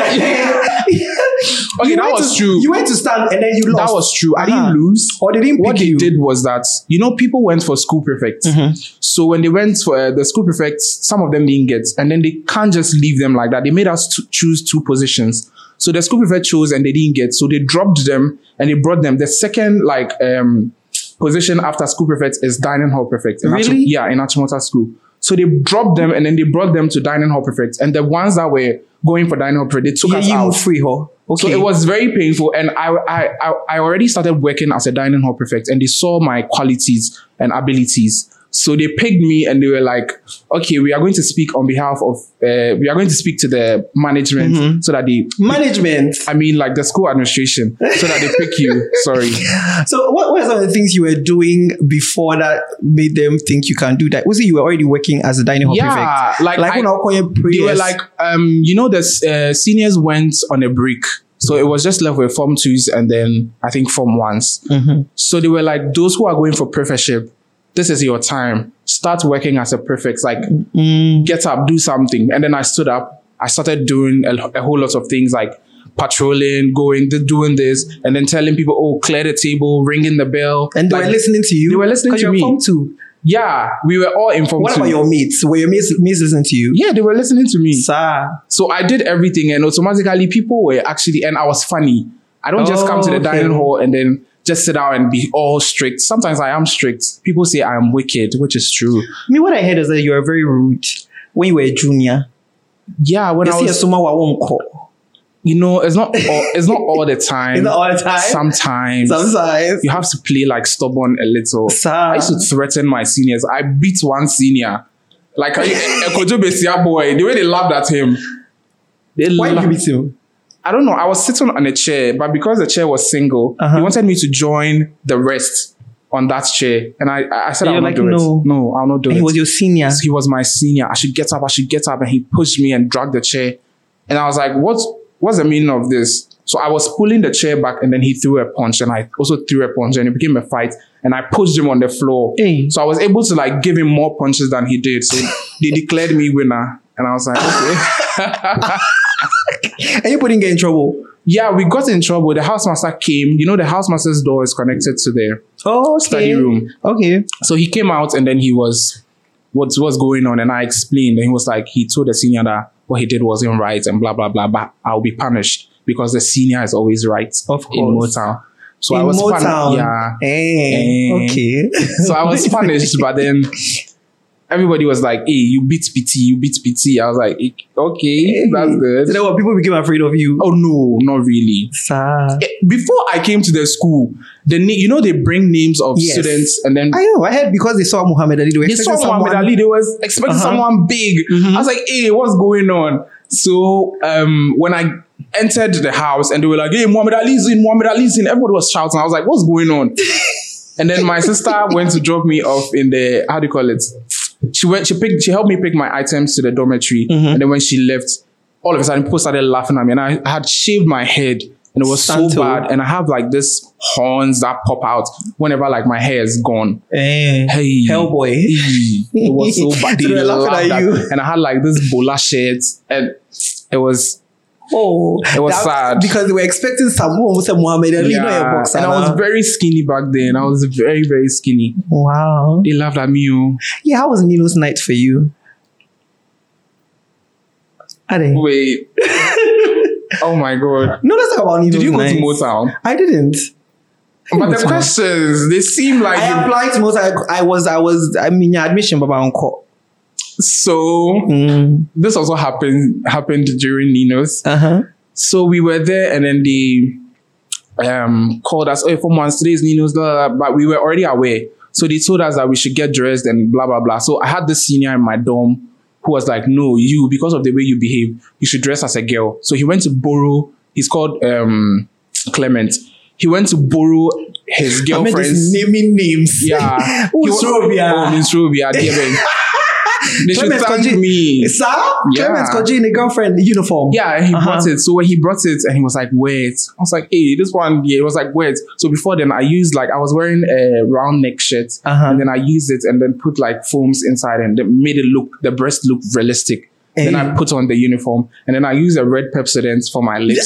Okay, You that went was to- true. You went to stand and then you lost. That was true. I Uh-huh. didn't lose. Or they didn't What pick they you. did was that, you know, people went for school prefects. So when they went for uh, the school prefects, some of them didn't get, and then they can't just leave them like that. They made us to choose two positions. So the school prefect chose and they didn't get. So they dropped them and they brought them. The second, like, um, position after school prefect is dining hall prefect. In Really? Achim- yeah, in Achimota school. So they dropped them and then they brought them to dining hall prefect. And the ones that were going for dining hall prefect, they took Yeah, us you out. move free, huh? Okay. So it was very painful, and I, I I I already started working as a dining hall prefect, and they saw my qualities and abilities. So they picked me, and they were like, "Okay, we are going to speak on behalf of. Uh, we are going to speak to the management so that they, management. I mean, like the school administration, so that they pick you." Sorry. So what were some of the things you were doing before that made them think you can do that? Was it you were already working as a dining hall Yeah, prefect? like like I- when I call you They were prayers. like, um, you know, the uh, seniors went on a break. So it was just left with form twos and then I think form ones. So they were like, those who are going for prefectship, this is your time. Start working as a prefect. Like, get up, do something. And then I stood up. I started doing a, a whole lot of things like patrolling, going, doing this, and then telling people, oh, clear the table, ringing the bell. and they Like, were listening to you. they were listening 'Cause to you're me. Form two. Yeah, we were all in form What two. about your mates? Were your mates, mates listening to you? Yeah, they were listening to me. Sir. So I did everything, and automatically people were actually, and I was funny. I don't just Oh, come to the okay. dining hall and then just sit down and be all strict. Sometimes I am strict. People say I am wicked, which is true. I mean, what I heard is that you were very rude when you were a junior. Yeah, when You I see a was summa wa won't call. You know, it's not all, it's not all the time. It's not all the time. Sometimes. Sometimes. You have to play like stubborn a little. Sir. I used to threaten my seniors. I beat one senior. Like a Kojo Besia boy. The way they laughed at him. They Why did laughed. you beat him? I don't know. I was sitting on a chair, but because the chair was single, Uh-huh. he wanted me to join the rest on that chair. And I, I said, And I'll you're not do like, no. it. No, I'll not do And it. he was your senior. He was my senior. I should get up. I should get up. And he pushed me and dragged the chair. And I was like, what's, what's the meaning of this? So I was pulling the chair back and then he threw a punch and I also threw a punch and it became a fight and I pushed him on the floor. Hey. So I was able to like give him more punches than he did. So they declared me winner. And I was like, okay. And you couldn't get in trouble. Yeah, we got in trouble. The housemaster came. You know, the housemaster's door is connected to the Oh, okay. study room. Okay. So he came out and then he was, what's what's going on? And I explained. And he was like, he told the senior that what he did wasn't right and blah, blah, blah. But I'll be punished because the senior is always right Of in course. Motown. So In I was Motown. punished. Yeah. Hey. Eh. Okay. So I was punished, but then everybody was like, hey, you beat P T, you beat P T. I was like, okay, that's good. So then what, people became afraid of you? Oh, no, not really. Sir. Eh, Before I came to the school, the na- you know, they bring names of Yes. students and then I know. I heard because they saw Muhammad Ali. They were they saw expecting Muhammad someone- Ali, they was expecting Uh-huh. someone big. I was like, hey, what's going on? So um, when I entered the house and they were like, hey, Muhammad Ali's in, Muhammad Ali's in, everybody was shouting. I was like, what's going on? And then my sister went to drop me off in the, how do you call it? She went, she picked, she helped me pick my items to the dormitory. And then when she left, all of a sudden people started laughing at me and I, I had shaved my head and it was Santo. so bad. And I have like this horns that pop out whenever like my hair is gone. Eh. Hey. Hellboy. It was so bad. So They they're laughing laughed at at- you. And I had like this bola shirt and it was, Oh, It was that's sad. because they were expecting someone with a Muhammad Ali, not a boxer. and I was now. very skinny back then. I was very, very skinny. Wow. They laughed at me. Oh. Yeah, how was Nino's night for you? Ade. Wait. Oh my God. No, let's talk about Nino's Did you go night. to Motown? I didn't. But the questions, they seem like I you- applied to Motown. I, I was, I was, I mean, your admission, Baba Uncle. so. Mm. This also happened happened during Nino's. Uh huh. So we were there, and then they um, called us. Oh, for months today's Nino's, blah, blah, blah, but we were already aware. So they told us that we should get dressed and blah blah blah. So I had this senior in my dorm who was like, "No, you because of the way you behave, you should dress as a girl." So he went to borrow. He's called um, Clement. He went to borrow his I mean, girlfriend's. just naming names. Yeah. Who's He wa- Robia? Oh, Miss Robia, dear Ben. They should Clemens thank Koji- me. Sir? Yeah. Clemens Koji in a girlfriend uniform. Yeah, and he Uh-huh. brought it. So when he brought it, and he was like, "Wait," I was like, "Hey, this one." Yeah, it was like, "Wait." So before then, I used like I was wearing a round neck shirt, Uh-huh. and then I used it and then put like foams inside and then made it look the breast look realistic. Then I Hey. put on the uniform, and then I used a red Pepsodent for my lips.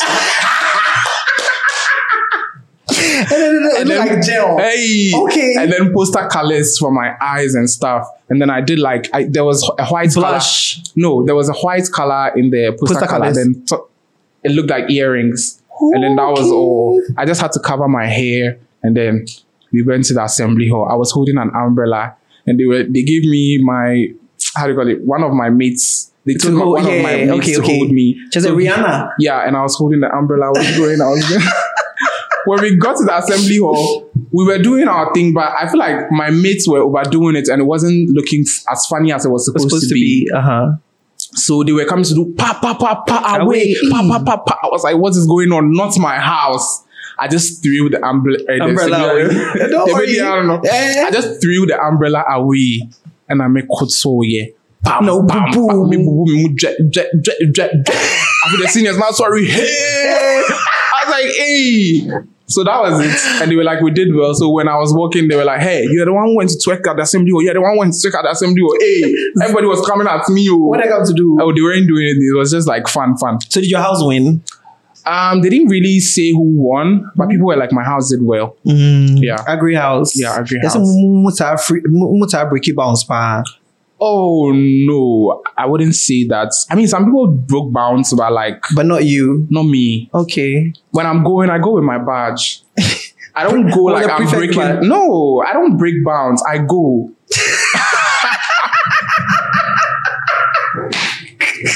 And then it And looked then- like gel. Hey, Okay. and then poster colors for my eyes and stuff. And then I did like I, there was a white Blush. color. No, there was a white color in the poster, Poster color. colours. Then to- it looked like earrings. And then that was Okay. all. I just had to cover my hair, and then we went to the assembly hall. I was holding an umbrella, and they were they gave me my how do you call it? One of my mates. They To told my- hold- one of my yeah, mates okay, to okay. hold me. Just a So- Rihanna. Yeah, and I was holding the umbrella. I was going. I was going. When we got to the assembly hall, we were doing our thing, but I feel like my mates were overdoing it, and it wasn't looking f- as funny as it was supposed, Supposed to, be. Uh huh. So they were coming to do pa pa pa pa away, Away. pa pa pa pa. I was like, what is going on? Not my house. I just threw the umbre- uh, the Umbrella umbrella. away. Don't worry. I don't know. Eh. I just threw the umbrella away, and I made so yeah. Pam, No, pam, boom, pam, boom. me, boom, boom, me, jet, jet, jet, jet, jet. After the seniors, now sorry. Hey, I was like, hey. So that was it. And they were like, we did well. So when I was walking, they were like, hey, you're the one who went to twerk at the assembly. Or you're the one who went to twerk at the assembly. Or hey, everybody was coming at me. Oh. What I got to do? Oh, they weren't doing it. It was just like fun, fun. So did your house win? Um, they didn't really say who won, but people were like, my house did well. Yeah. Agri house. Yeah, Agri There's house. some muta free muta breaky bounce pa. Oh no, I wouldn't say that. I mean, some people broke bounds, but like, But not you. not me. Okay. When I'm going, I go with my badge. I don't go Or like the I'm prefect breaking. badge. No, I don't break bounds. I go.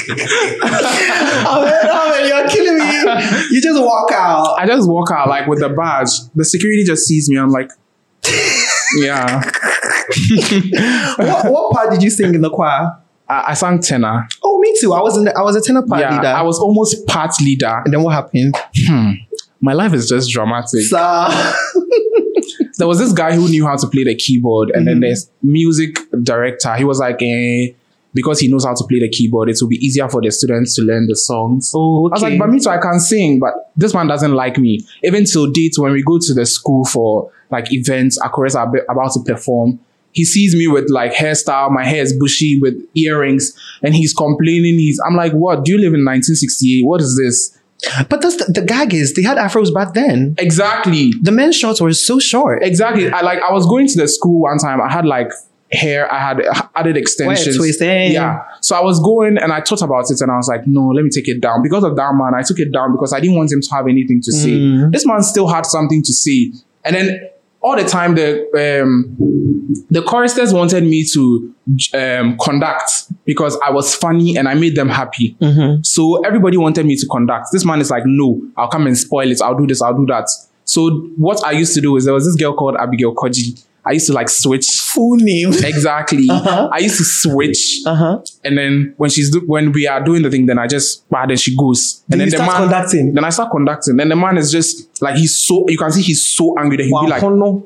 Oh man, oh man, you're killing me. You just walk out. I just walk out like with the badge. The security just sees me. I'm like, yeah. what, what part did you sing in the choir? I, I sang tenor. Oh, me too. I was in the, I was a tenor part Yeah, leader. I was almost part leader. And then what happened? My life is just dramatic. So, There was this guy who knew how to play the keyboard, and then there's music director. He was like, eh, because he knows how to play the keyboard, it will be easier for the students to learn the songs. Oh, I was okay. like, but me too, I can sing, but this man doesn't like me. Even till date, when we go to the school for like events, Akores are be- about to perform, he sees me with like hairstyle, my hair is bushy with earrings, and he's complaining. He's, I'm like, what? Do you live in nineteen sixty-eight? What is this? but that's the, the gag is they had afros back then. Exactly. The men's shorts were so short. Exactly. I like I was going to the school one time. I had like hair. I had added extensions. twist, eh? Yeah. So I was going and I thought about it and I was like, no, let me take it down. Because of that man, I took it down because I didn't want him to have anything to say. Mm. This man still had something to say. And then all the time the um the choristers wanted me to um conduct because I was funny and I made them happy. Mm-hmm. So everybody wanted me to conduct. This man is like, no, I'll come and spoil it. I'll do this. I'll do that. So what I used to do is there was this girl called Abigail Koji. I used to like switch. Full name. Exactly. Uh-huh. I used to switch. Uh-huh. And then when she's do- when we are doing the thing, then I just, bah, then she goes. And Then then you the start man, conducting? Then I start conducting. Then the man is just like, he's so, you can see he's so angry that he'll be like, no.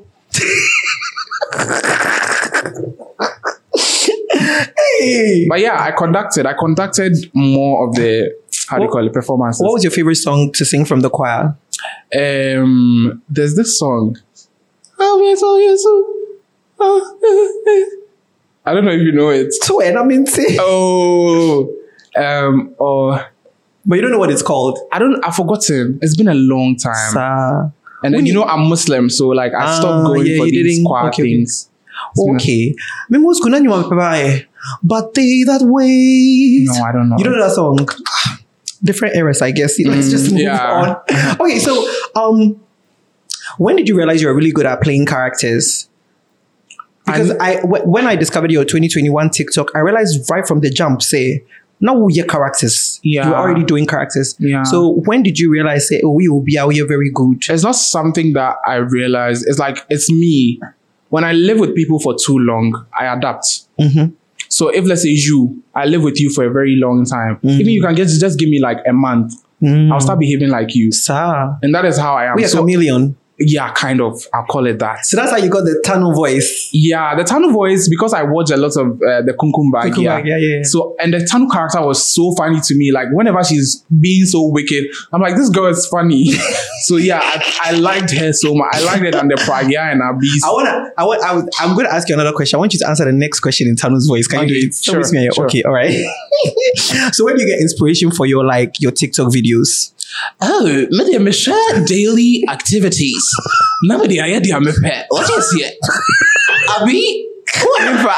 Hey. but yeah, I conducted. I conducted more of the, how do you What- call it, performances. What was your favorite song to sing from the choir? Um, there's this song. I don't know if you know it. Swear, I mean, say. Oh, um, or But you don't know what it's called. I don't. I've forgotten. It's been a long time. Sa- And then When you you- know I'm Muslim, so like I stopped Ah, going yeah, for you these didn't- choir okay, okay. things. Okay. Memo skuna nyuma pepae. But they that wait. No, I don't know. You don't know that song? Different eras, I guess. Let's just move yeah. on. Okay, so um, when did you realize you were really good at playing characters? Because I, w- when I discovered your twenty twenty-one TikTok, I realized right from the jump, say, now you're characters. Yeah. You're already doing characters. Yeah. So when did you realize, say, oh, we will be out here very good? It's not something that I realized. It's like it's me. When I live with people for too long, I adapt. Mm-hmm. So if let's say you, I live with you for a very long time, Mm-hmm. even you can just just give me like a month, I'll start behaving like you, Sa. and that is how I am. We are So chameleon. yeah, kind of. I'll call it that. So that's how you got the tunnel voice. Yeah, the Tanu voice, because I watch a lot of uh, the Kumkum Bag. Kumkum Yeah. Bag, yeah, yeah, yeah. So, and the Tanu character was so funny to me. Like, whenever she's being so wicked, I'm like, this girl is funny. So, yeah, I, I liked her so much. I liked it and the Pragya and Abis. I wanna, I want, I would, I'm going to ask you another question. I want you to answer the next question in Tanu's voice. Can Okay, you do it? sure, Don't waste me here. sure. Okay, all right. So where do you get inspiration for your like your TikTok videos? Oh, maybe I'm share daily activities. Nobody I had my pet. What is it? Abi? Whatever.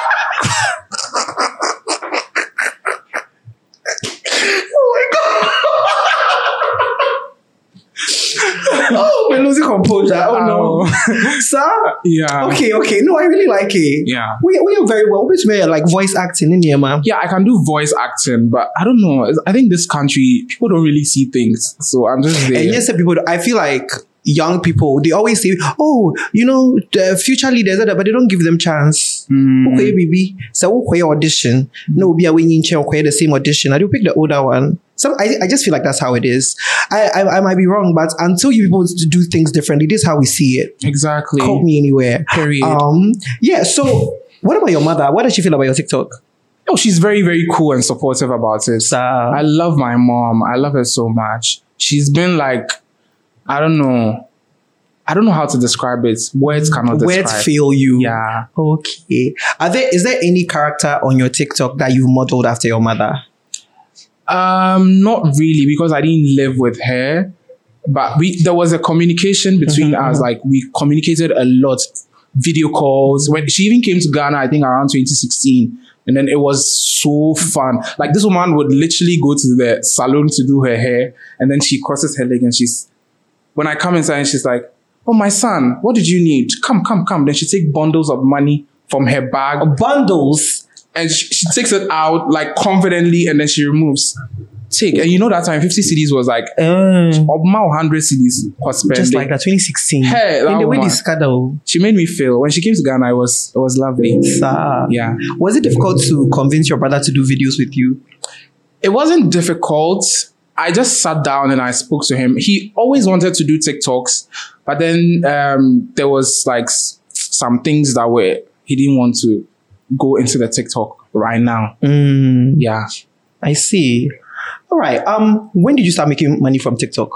Oh, we're losing composure. Oh no, sir. Yeah. Okay, okay. No, I really like it. Yeah. we we are very well. Which way like voice acting in here, man? Yeah, I can do voice acting, but I don't know. I think this country, people don't really see things. So I'm just there. And yes, people. I feel like young people they always say, "Oh, you know, the future leaders," but they don't give them chance. Okay, baby. So okay, audition. No, be a winning chair. Okay, the same audition. I do pick the older one. Some I, I just feel like that's how it is. I, I I might be wrong, but until you people do things differently, this is how we see it. Exactly. Call me anywhere. Period. Um. Yeah. So, what about your mother? What does she feel about your TikTok? Oh, she's very, very cool and supportive about it. Sir. I love my mom. I love her so much. She's been like, I don't know. I don't know how to describe it. Words cannot describe. Words fail you. Yeah. Okay. Are there is there any character on your TikTok that you've modeled after your mother? Um, not really, because I didn't live with her. But we there was a communication between us. Like we communicated a lot, video calls. When she even came to Ghana, I think around twenty sixteen, and then it was so fun. Like this woman would literally go to the salon to do her hair, and then she crosses her leg, and she's when I come inside, and she's like, "Oh, my son, what did you need? Come, come, come." Then she take bundles of money from her bag. Bundles. and she, she takes it out like confidently, and then she removes. Take, and you know that time fifty C Ds was like Um, one hundred C Ds was spending. just like that, twenty sixteen. Hey, that in the way woman. this scandal. She made me feel when she came to Ghana. It was it was lovely. Sir. Yeah, Was it difficult to convince your brother to do videos with you? it wasn't difficult. I just sat down and I spoke to him. He always wanted to do TikToks, but then um, there was like s- some things that were he didn't want to go into the TikTok right now. Mm, Yeah. I see. All right. Um, when did you start making money from TikTok?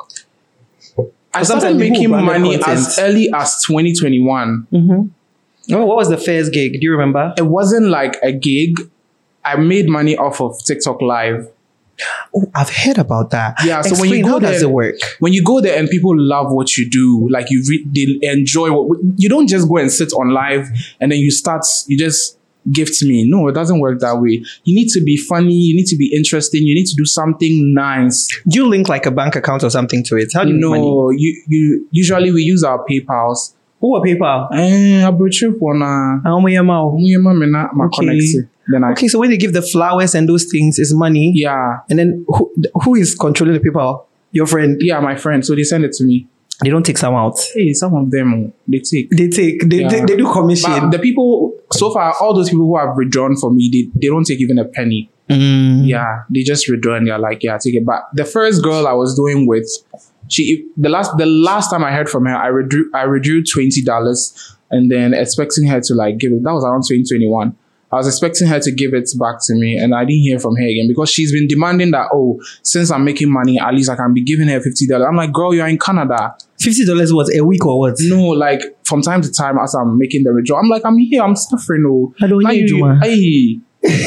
I Sometimes started people making brand their money content. as early as twenty twenty-one. Oh, what was the first gig? Do you remember? It wasn't like a gig. I made money off of TikTok Live. Oh, I've heard about that. Yeah, so when Explain, you go how does there- it work? When you go there and people love what you do, like you re- they enjoy what you don't just go and sit on live and then you start you just gift me. No, it doesn't work that way. You need to be funny. You need to be interesting. You need to do something nice. Do you link like a bank account or something to it? How do you make money? No, you you usually we use our PayPal's. Who are PayPal? Eh, abrochi wana. How many amount? Muyema mena ma Okay. connect. Then I Okay, so when they give the flowers and those things, it's money. yeah And then who, who is controlling the PayPal? Your friend. yeah my friend. So they send it to me. They don't take some out. Hey, some of them they take. They take. They, Yeah. they, they do commission. But the people so far, all those people who have withdrawn for me, they, they don't take even a penny. Mm. Yeah, they just withdraw and they're like, yeah, take it. But the first girl I was doing with, she the last the last time I heard from her, I withdrew I withdrew twenty dollars and then expecting her to like give it. That was around twenty twenty-one. I was expecting her to give it back to me, and I didn't hear from her again because she's been demanding that, oh, since I'm making money, at least I can be giving her fifty dollars. I'm like, girl, you're in Canada. Fifty dollars was a week or what? No, like from time to time as I'm making the withdrawal, I'm like, I'm here, I'm suffering. Oh, I don't Now need you- you, man. Hey,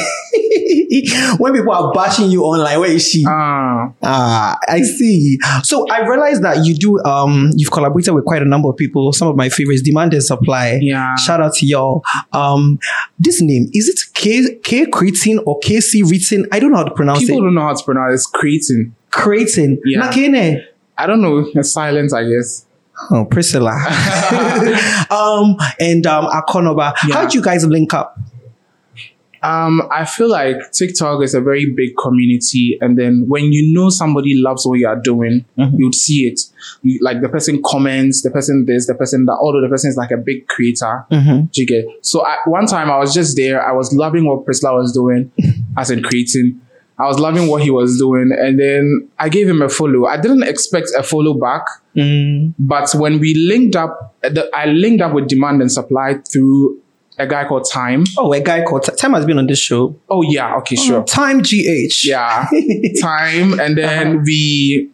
When people are bashing you online, where is she? ah, Ah, I see. So I realized that you do. Um, you've collaborated with quite a number of people. Some of my favorites, Demand and Supply. Yeah. Shout out to y'all. Um, this name is it K K Cretin or K C Written? I don't know how to pronounce people it. don't know how to pronounce it. It's creating. Cretin. Yeah. Nakene. I don't know. The silence, I guess. Oh, Priscilla. um, and um, Akonoba. Yeah. How did you guys link up? Um, I feel like TikTok is a very big community, and then when you know somebody loves what you are doing, you'd see it. You, like the person comments, the person this, the person that. Although the person is like a big creator, do you get? So I, one time I was just there. I was loving what Priscilla was doing, as in creating. I was loving what he was doing, and then I gave him a follow. I didn't expect a follow back, but when we linked up, the, I linked up with Demand and Supply through a guy called Time. Oh, a guy called Time has been on this show. Oh yeah, okay, sure. Time G H. Yeah, Time, and then we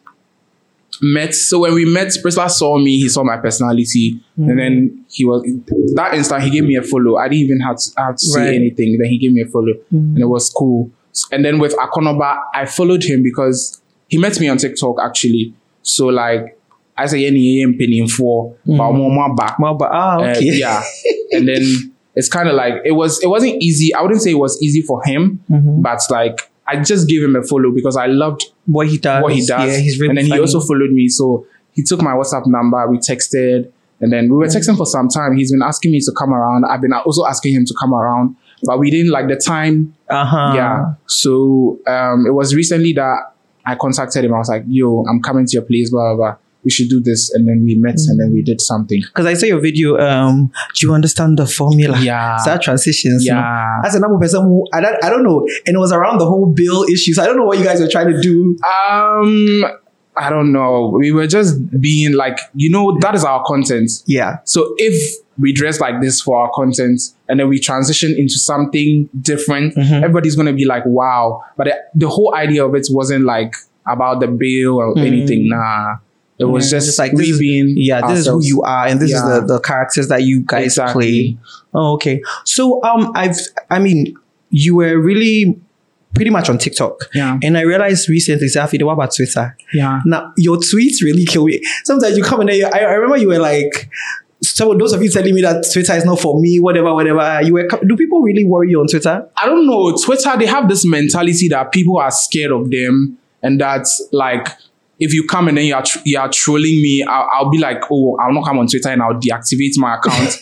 met. So when we met, Priscilla saw me. He saw my personality, and then he was that instant. He gave me a follow. I didn't even have to, have to say Right. anything. Then he gave me a follow, and it was cool. And then with Akonoba, I followed him because he met me on TikTok actually. So like I say, any penny for back. Ah, Uh, okay. yeah, and then it's kind of like it was. It wasn't easy. I wouldn't say it was easy for him, but like I just gave him a follow because I loved What he does. what he does. Yeah, he's really and then funny. he also followed me. So he took my WhatsApp number. We texted, and then we were texting for some time. He's been asking me to come around. I've been also asking him to come around, but we didn't like the time. Uh-huh. Yeah. So um, it was recently that I contacted him. I was like, "Yo, I'm coming to your place. Blah blah blah. We should do this." And then we met, and then we did something. Because I saw your video. Um, do you understand the formula? Yeah. Start transitions. you know. Yeah. As another person who I don't, I don't know, and it was around the whole bill issues. I don't know what you guys were trying to do. Um, I don't know. We were just being like, you know, that is our content. Yeah. So if we dress like this for our content and then we transition into something different, Mm-hmm. everybody's going to be like, wow. But the, the whole idea of it wasn't like about the bill or anything. Nah. It was Mm. just, Just like we this is- being Yeah, this ourselves. is who you are, and this Yeah. is the, the characters that you guys Exactly. play. Oh, okay. So um I've I mean, you were really pretty much on TikTok. Yeah. And I realized recently, Safi, what about Twitter? Yeah. Now, your tweets really kill me. Sometimes you come in there, you, I, I remember you were like, so those of you telling me that Twitter is not for me, whatever, whatever. You were. Do people really worry you on Twitter? I don't know. Twitter, they have this mentality that people are scared of them, and that's like, if you come and then you are tr- you are trolling me, I'll, I'll be like, oh, I'll not come on Twitter and I'll deactivate my account.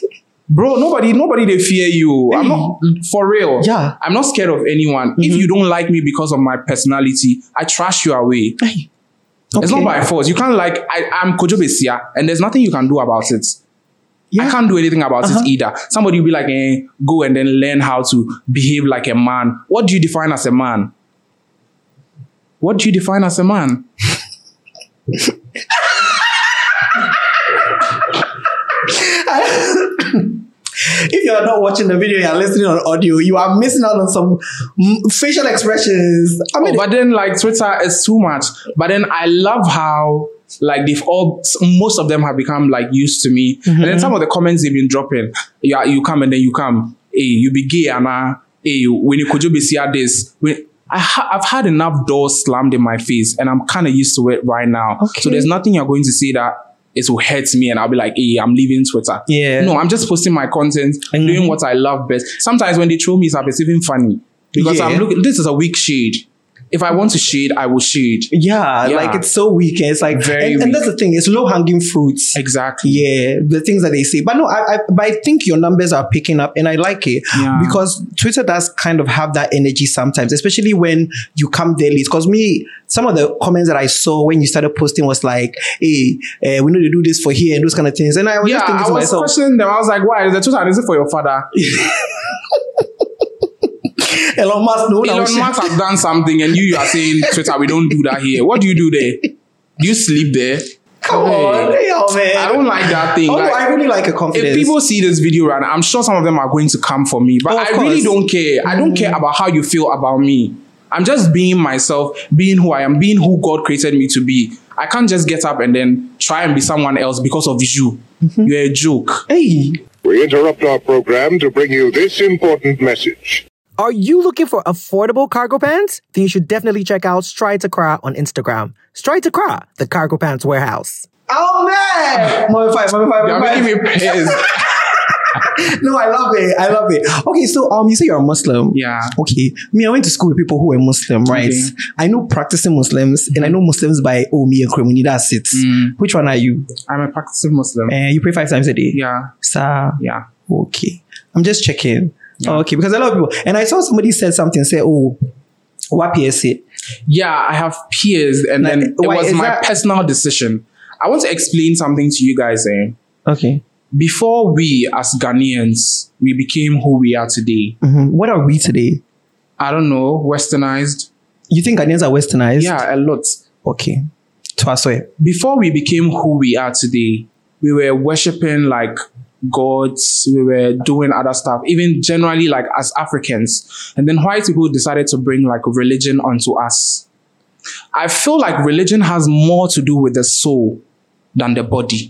Bro, nobody, nobody they fear you. I'm not for real. Yeah. I'm not scared of anyone. Mm-hmm. If you don't like me because of my personality, I trash you away. Hey. Okay. It's not by force. You can't like I, I'm Kojo Besia, and there's nothing you can do about it. Yeah. I can't do anything about uh-huh. it either. Somebody will be like, eh, go and then learn how to behave like a man. What do you define as a man? What do you define as a man? If you are not watching the video, you are listening on audio, you are missing out on some mm, facial expressions. I mean, oh, but then like Twitter is too much. But then I love how like they've all, most of them have become like used to me. Mm-hmm. And then some of the comments they've been dropping, yeah, you come and then you come, hey, you be gay, Anna. Hey, when you could you be see this? When I ha- I've had enough doors slammed in my face, and I'm kind of used to it right now. Okay. So there's nothing you're going to say that it will hurt me and I'll be like, hey, I'm leaving Twitter. Yeah. No, I'm just posting my content, mm-hmm. doing what I love best. Sometimes when they throw me stuff, it's even funny because yeah. I'm looking, this is a weak shade. If I want to shade, I will shade. Yeah, yeah. Like it's so weak. It's like, very and, and that's the thing. It's low hanging fruits. Exactly. Yeah, the things that they say. But no, I, I, but I think your numbers are picking up, and I like it yeah. because Twitter does kind of have that energy sometimes, especially when you come daily. Because me, some of the comments that I saw when you started posting was like, "Hey, uh, we need to do this for here and those kind of things." And I was yeah, just thinking I to was myself, questioning them. I was like, "Why is the Twitter? Is it for your father?" Elon Musk, no, Elon Musk has done something, and you, you are saying Twitter, we don't do that here. What do you do there? Do you sleep there? Come hey. on, hey, man. I don't like that thing. Oh, like, I really like a confidence. If people see this video, right, I'm sure some of them are going to come for me, but oh, I course. really don't care. Mm. I don't care about how you feel about me. I'm just being myself, being who I am, being who God created me to be. I can't just get up and then try and be someone else because of you. Mm-hmm. You're a joke. Hey. We interrupt our program to bring you this important message. Are you looking for affordable cargo pants? Then you should definitely check out Stride to Cry on Instagram. Stride to Cry, the cargo pants warehouse. Oh man! Moment five, moment five, You're making me pissed. No, I love it. I love it. Okay, so um, you say you're a Muslim. Yeah. Okay. Me, I went to school with people who were Muslim, right? Okay. I know practicing Muslims, mm-hmm. and I know Muslims by oh me and Kremuni. That's it. Mm. Which one are you? I'm a practicing Muslim. And uh, you pray five times a day. Yeah. So yeah. Okay. I'm just checking. Yeah. Oh, okay, because a lot of people, and I saw somebody said something, say, oh, what P S it? Yeah, I have peers, and like, then it why, was my that... personal decision. I want to explain something to you guys. Eh? Okay. Before we, as Ghanaians, we became who we are today. Mm-hmm. What are we today? I don't know, westernized. You think Ghanaians are westernized? Yeah, a lot. Okay. Twaswe. Before we became who we are today, we were worshipping like gods, we were doing other stuff, even generally like as Africans. And then white people decided to bring like religion onto us. I feel like religion has more to do with the soul than the body.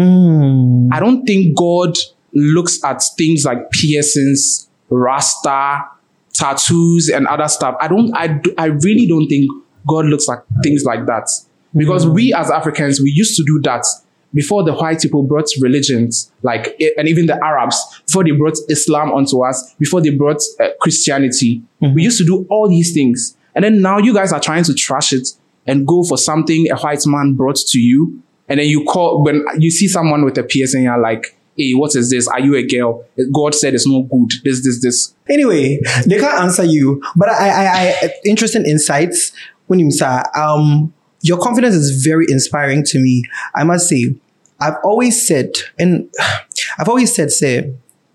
Mm. I don't think God looks at things like piercings, rasta, tattoos, and other stuff. I don't, I, I really don't think God looks at things like that. Because mm. we as Africans, we used to do that before the white people brought religions, like, and even the Arabs, before they brought Islam onto us, before they brought uh, Christianity. Mm-hmm. We used to do all these things. And then now you guys are trying to trash it and go for something a white man brought to you. And then you call, when you see someone with a piercing, you're like, hey, what is this? Are you a girl? God said it's no good. This, this, this. Anyway, they can't answer you. But I, I, I interesting insights when you say, um, your confidence is very inspiring to me. I must say, I've always said, and I've always said, say,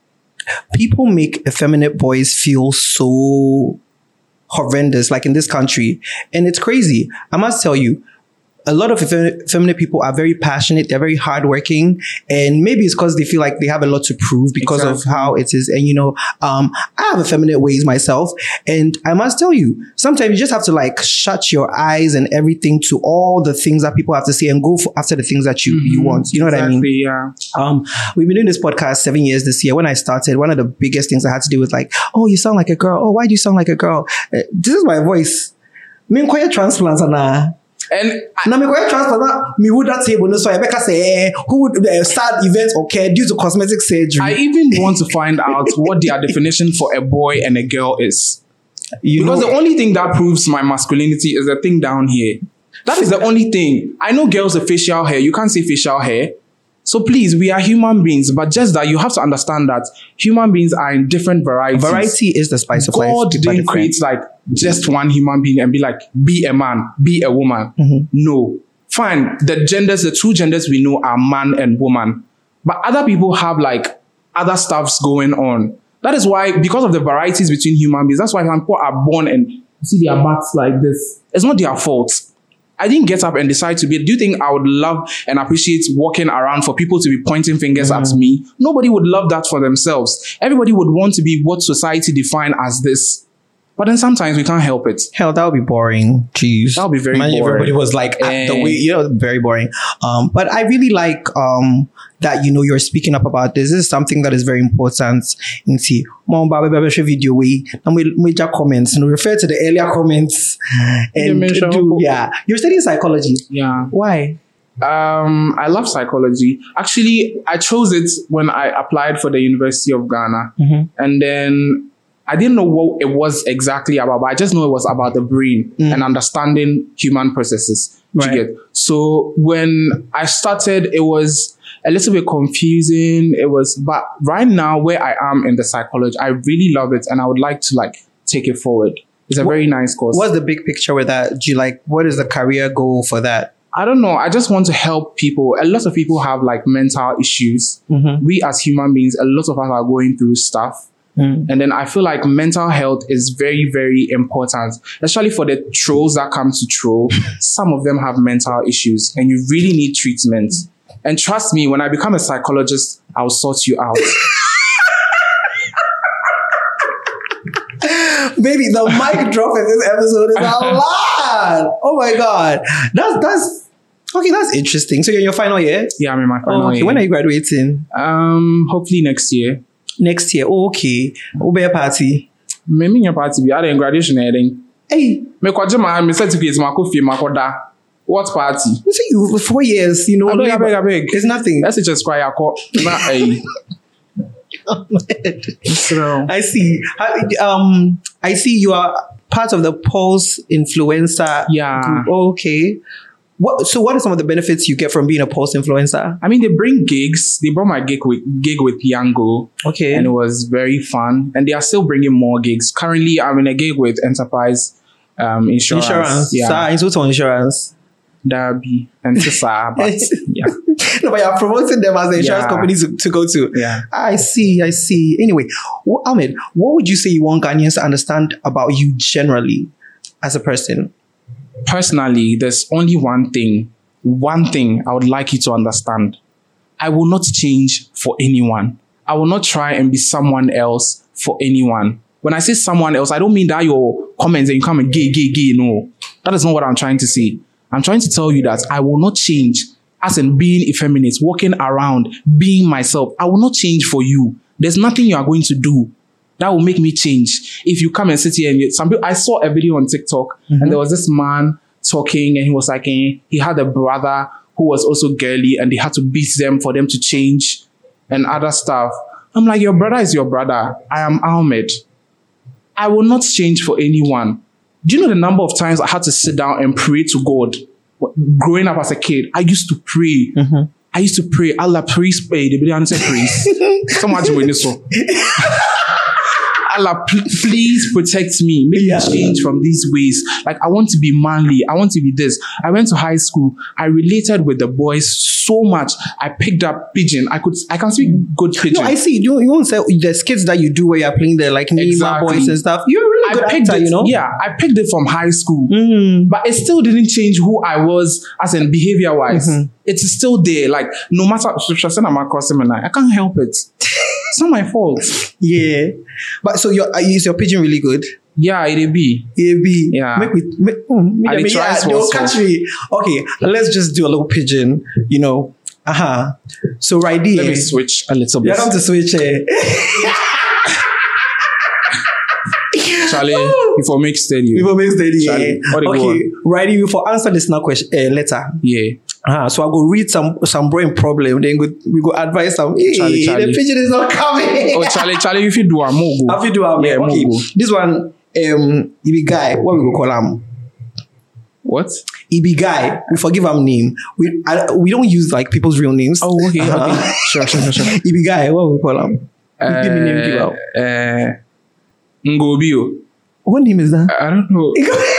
people make effeminate boys feel so horrendous, like in this country. And it's crazy. I must tell you, a lot of effeminate, effeminate people are very passionate. They're very hardworking. And maybe it's because they feel like they have a lot to prove because exactly. of how it is. And, you know, um, I have effeminate ways myself. And I must tell you, sometimes you just have to like shut your eyes and everything to all the things that people have to say and go for, after the things that you, mm-hmm. you want. You know exactly, what I mean? Yeah. Um, we've been doing this podcast seven years this year. When I started, one of the biggest things I had to do was like, oh, you sound like a girl. Oh, why do you sound like a girl? Uh, this is my voice. Me and quiet transplants are now. And now me go transplant me would that table no so I better say who would uh, sad events occur due to cosmetic surgery. I even want to find out what their definition for a boy and a girl is. You because know, the only thing that proves my masculinity is the thing down here. That is the only thing. I know girls have facial hair. You can't say facial hair. So please, we are human beings, but just that you have to understand that human beings are in different varieties. Variety is the spice of life. God People are didn't different. create like just one human being and be like, be a man, be a woman. Mm-hmm. No. Fine. The genders, the two genders we know are man and woman. But other people have like other stuffs going on. That is why, because of the varieties between human beings, that's why some people are born and you see their backs like this. It's not their fault. I didn't get up and decide to be. Do you think I would love and appreciate walking around for people to be pointing fingers mm. at me? Nobody would love that for themselves. Everybody would want to be what society define as this. But then sometimes we can't help it. Hell, that would be boring. Jeez. That would be very Imagine boring. Everybody was like, Eh. the way, you know, very boring. Um, but I really like um that, you know, you're speaking up about this. This is something that is very important. You see, Mom, Baba, Baba, share video way. And we major comments. And we refer to the earlier comments. And mention- do, yeah. You're studying psychology. Yeah. Why? Um, I love psychology. Actually, I chose it when I applied for the University of Ghana. Mm-hmm. And then I didn't know what it was exactly about, but I just know it was about the brain Mm. and understanding human processes. Do Right. you get? So when I started, it was a little bit confusing. It was, but right now where I am in the psychology, I really love it and I would like to like take it forward. It's a very nice course. What's the big picture with that? Do you like, what is the career goal for that? I don't know. I just want to help people. A lot of people have like mental issues. Mm-hmm. We as human beings, a lot of us are going through stuff. Mm. And then I feel like mental health is very, very important, especially for the trolls that come to troll. Some of them have mental issues and you really need treatment. And trust me, when I become a psychologist, I'll sort you out. Baby, the mic drop in this episode is a lot. Oh my God. That's, that's, okay, that's interesting. So you're in your final year? Yeah, I'm in my final Oh, okay. year. When are you graduating? Um, hopefully next year. Next year. Oh, okay. Ube party. Maybe your party be at the graduation heading. Hey, Me kwaje my my certificate my coffee my koda. What party? you see you for four years, you know. I beg, I labor- beg, I beg. It's nothing. Let's just cry ako. Na eh. So I see. I, um, I see you are part of the Pulse influencer Yeah. group. Oh, okay. What? So, what are some of the benefits you get from being a Pulse influencer? I mean, they bring gigs. They brought my gig with gig with Yango, Okay. and it was very fun. And they are still bringing more gigs. Currently, I'm in a gig with Enterprise um, Insurance. Insurance. yeah, Sir, it's also insurance. Derby and Tisa, but yeah, No, but you're promoting them as the insurance Yeah. company to, to go to. yeah. I see, I see. Anyway, wh- Ahmed, what would you say you want Ghanaians to understand about you generally as a person? Personally, there's only one thing, one thing I would like you to understand. I will not change for anyone. I will not try and be someone else for anyone. When I say someone else, I don't mean that your comments and you come and gay, gay, gay. No, that is not what I'm trying to say. I'm trying to tell you that I will not change as in being effeminate, walking around, being myself. I will not change for you. There's nothing you are going to do that will make me change. If you come and sit here and you, some people, I saw a video on TikTok and there was this man talking and he was like, eh, he had a brother who was also girly and they had to beat them for them to change and other stuff. I'm like, your brother is your brother. I am Ahmed. I will not change for anyone. Do you know the number of times I had to sit down and pray to God? Growing up as a kid, I used to pray. Mm-hmm. I used to pray, Allah, please pray. The Bible said, please. So much with this one. Allah, pl- please protect me. Make Yeah. me change from these ways. Like, I want to be manly. I want to be this. I went to high school. I related with the boys so much. I picked up pidgin. I could, I can speak good pidgin. No, I see. You, you won't say the skits that you do where you're playing the like Nima Exactly. voice and stuff. You're a really I good picked actor, it, you know? yeah, I picked it from high school, Mm. but it still didn't change who I was as in behavior wise. Mhm. It's still there. Like, no matter I'm across him and I, I can't help it. It's not my fault. Yeah. But so your uh, is your pigeon really good? Yeah, it'll be. A B. Yeah. Make me, make, mm, make I them- dey try yeah, small, they'll small. catch me. Okay, let's just do a little pigeon, you know. Uh-huh. So right Let me there. switch a little You're bit. going to switch eh? Charlie, before make steady. We will make steady. Charlie, Yeah. what do you Okay, righty, you for answer this now question uh, letter. Yeah. Uh-huh. So I go read some some brain problem, then go, we go advise some. Hey, Charlie, Charlie. the pigeon is not coming. Oh, Charlie, Charlie, if you do a mogo. Have you do our Yeah, okay. Mogo. This one, um, you be guy. What we go call him? What? He be guy. We forgive him name. We I, we don't use like people's real names. Oh, okay, Uh-huh. okay. Sure, sure, sure, sure. He be guy. What we call him? Uh, Give me name. Give out. uh, Ngobio. What name is that? I don't know.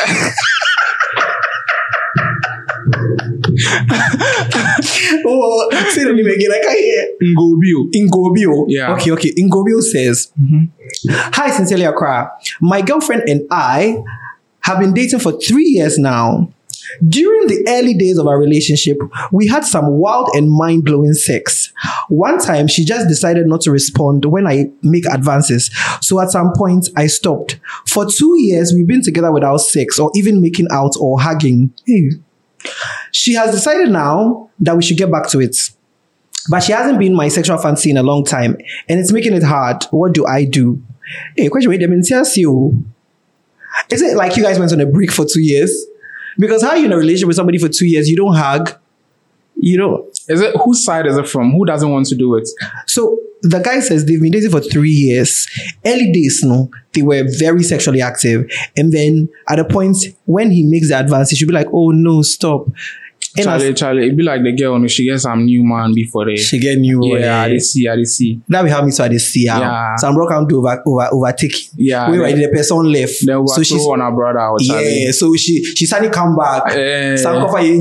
Oh, say the name again. I can't hear. Ngobio. Ingobio. Yeah. Okay, okay. Ingobio says, Hi, Sincerely Accra. My girlfriend and I have been dating for three years now. During the early days of our relationship, we had some wild and mind-blowing sex. One time, she just decided not to respond when I make advances. So at some point, I stopped. For two years, we've been together without sex or even making out or hugging. Hey. She has decided now that we should get back to it. But she hasn't been my sexual fancy in a long time, and it's making it hard. What do I do? Hey, question, wait, I mean, tells you. Is it like you guys went on a break for two years? Because how are you in a relationship with somebody for two years? You don't hug. You don't. Is it whose side is it from? Who doesn't want to do it? So the guy says they've been dating for three years. Early days, no, they were very sexually active. And then at a point when he makes the advance, he should be like, oh no, stop. And Charlie, as- Charlie, it be like the girl, no, she gets some new man before they. she get new. Yeah, I uh, did see, I did see. that will help me so I dey see how. Yeah. Some broke out to over over overtake. Yeah, We then- right the person left. Then we So she's on her brother or Charlie. yeah. So she she suddenly come back. Eh. Some cover you.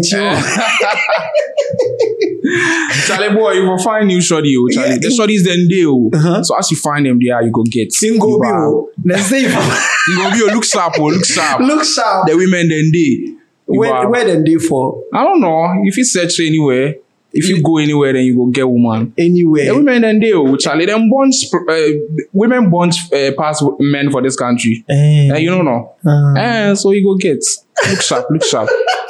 Charlie boy, you will find new shorty, oh, Charlie. Yeah. The shorties then they, oh. Uh-huh. So as you find them there, you go get. Single bill. Let's say Ngobio, look sharp, oh, look sharp. look sharp. The women then they. You Where are- where then they for I don't know. If you search anywhere, if you go anywhere, then you go get woman. anywhere. The women then they, oh, Charlie. Them bunch, uh, women bunch uh, past men for this country. Eh. Uh, you don't know. Uh. Eh, so you go get. Look sharp, look sharp.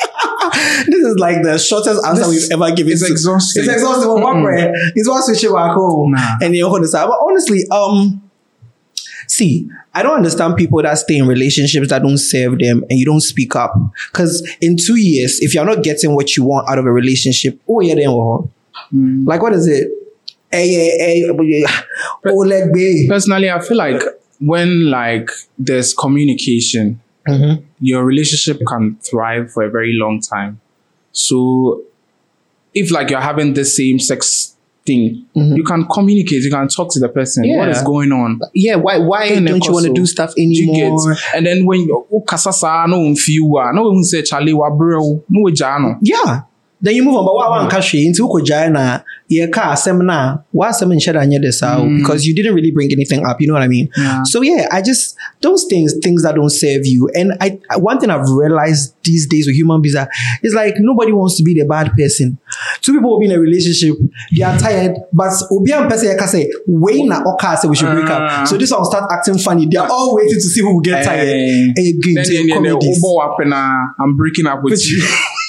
This is like the shortest answer This- we've ever given. it's to- exhausting. It's exhausting. But one prayer, it's one switch back home, Nah. and you're going to say. But honestly, um, see, I don't understand people that stay in relationships that don't serve them, and you don't speak up. Because in two years, if you're not getting what you want out of a relationship, oh yeah, then what? Like what is it? Hey, hey, hey, oh, leg bay. Personally, I feel like when like there's communication, Mm-hmm. your relationship can thrive for a very long time. So if like you're having the same sex thing, you can communicate, you can talk to the person. What Mm-hmm. Yeah. is going on? Yeah, why why And don't you want to also, do stuff Do you anymore? get? And then when you oh, kasasa no unfiwa, no one say Charlie wa bro, no jano. Yeah. Then you move on, but what one cash into Ukojana, yeah, car seminar, what some share on this out because you didn't really bring anything up, you know what I mean? Yeah. So yeah, I just those things, things that don't serve you. And I I- one thing I've realized these days with human beings are, is like nobody wants to be the bad person. Two people will be in a relationship, they are tired, but Obian person can say, wait na oka say we should break Uh. up. So this one start acting funny. They are all waiting to see who will get tired. Eh. And again, Then to then- then the comedies. obo up and uh, I'm breaking up with you.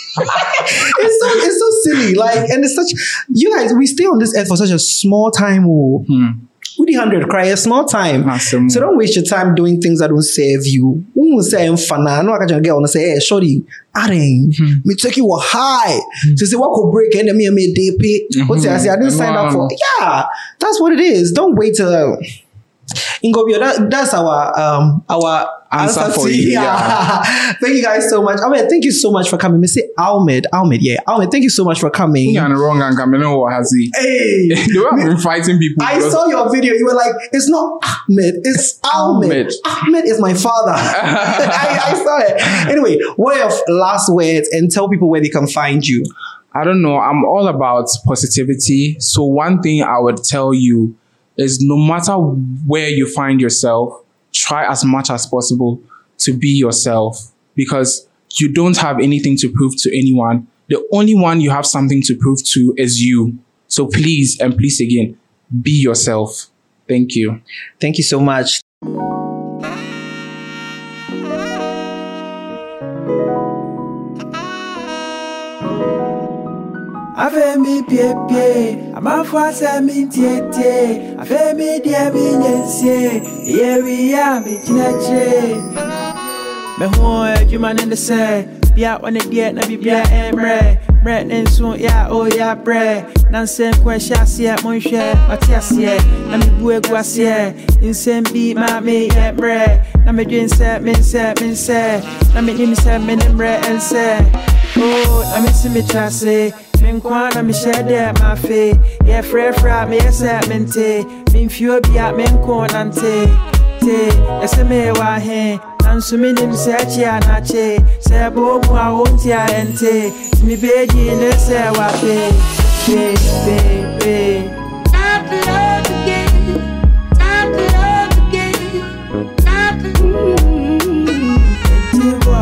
it's so it's so silly. Like, and it's such you guys, we stay on this earth for such a small time. Oh, Woody hundred cry a small time. Awesome. So don't waste your time doing things that don't serve you. Who will say I'm fun? I know I can get on and say, hey, shorty, I ain't me take you a high. To say what could break and then me and me day pay. What's it? I say I didn't sign up for. Yeah, that's what it is. Don't wait till. Ingobio, that, that's our um our Answer answer for to- you, Thank you guys so much. Ahmed, thank you so much for coming. Me say Ahmed, Ahmed, yeah, Ahmed. Thank you so much for coming. You're on the wrong and coming over, has he? Hey, The way I've been fighting people. I because- saw your video. You were like, it's not Ahmed, it's Ahmed. Ahmed. Ahmed is my father. I, I saw it. Anyway, what are your last words and tell people where they can find you? I don't know. I'm all about positivity. So one thing I would tell you is no matter where you find yourself, try as much as possible to be yourself because you don't have anything to prove to anyone. The only one you have something to prove to is you. So please, and please again, be yourself. Thank you. Thank you so much. Ave mi pie pie, amafo asa mi tietie. Ave mi dia mi nyensie, ye wi ya mi chinache. Me ho adwuma ne de say, Bia on the dear, na bibia emre. Bread and soon, yeah, oh yeah, bread. Nansem question, yeah, mon cher, Matias, yeah. Na mi bue guassier. Insem beat my me, yeah, bread. Na me drink set, min set, min set. Na me nim set, min emre, and say. Oh, na me see me chase. Min kwana mi share that my face. Yeah, fre fra me set min te. Min few be at min konante. Te, ese me wa hen. Nansu mi nim se chia na che. Se bo mu a won't ya ente. Mi beji ne se wa pe. Pe, pe, pe. Time for love again. Time for love again. Time for mm-hmm. Time for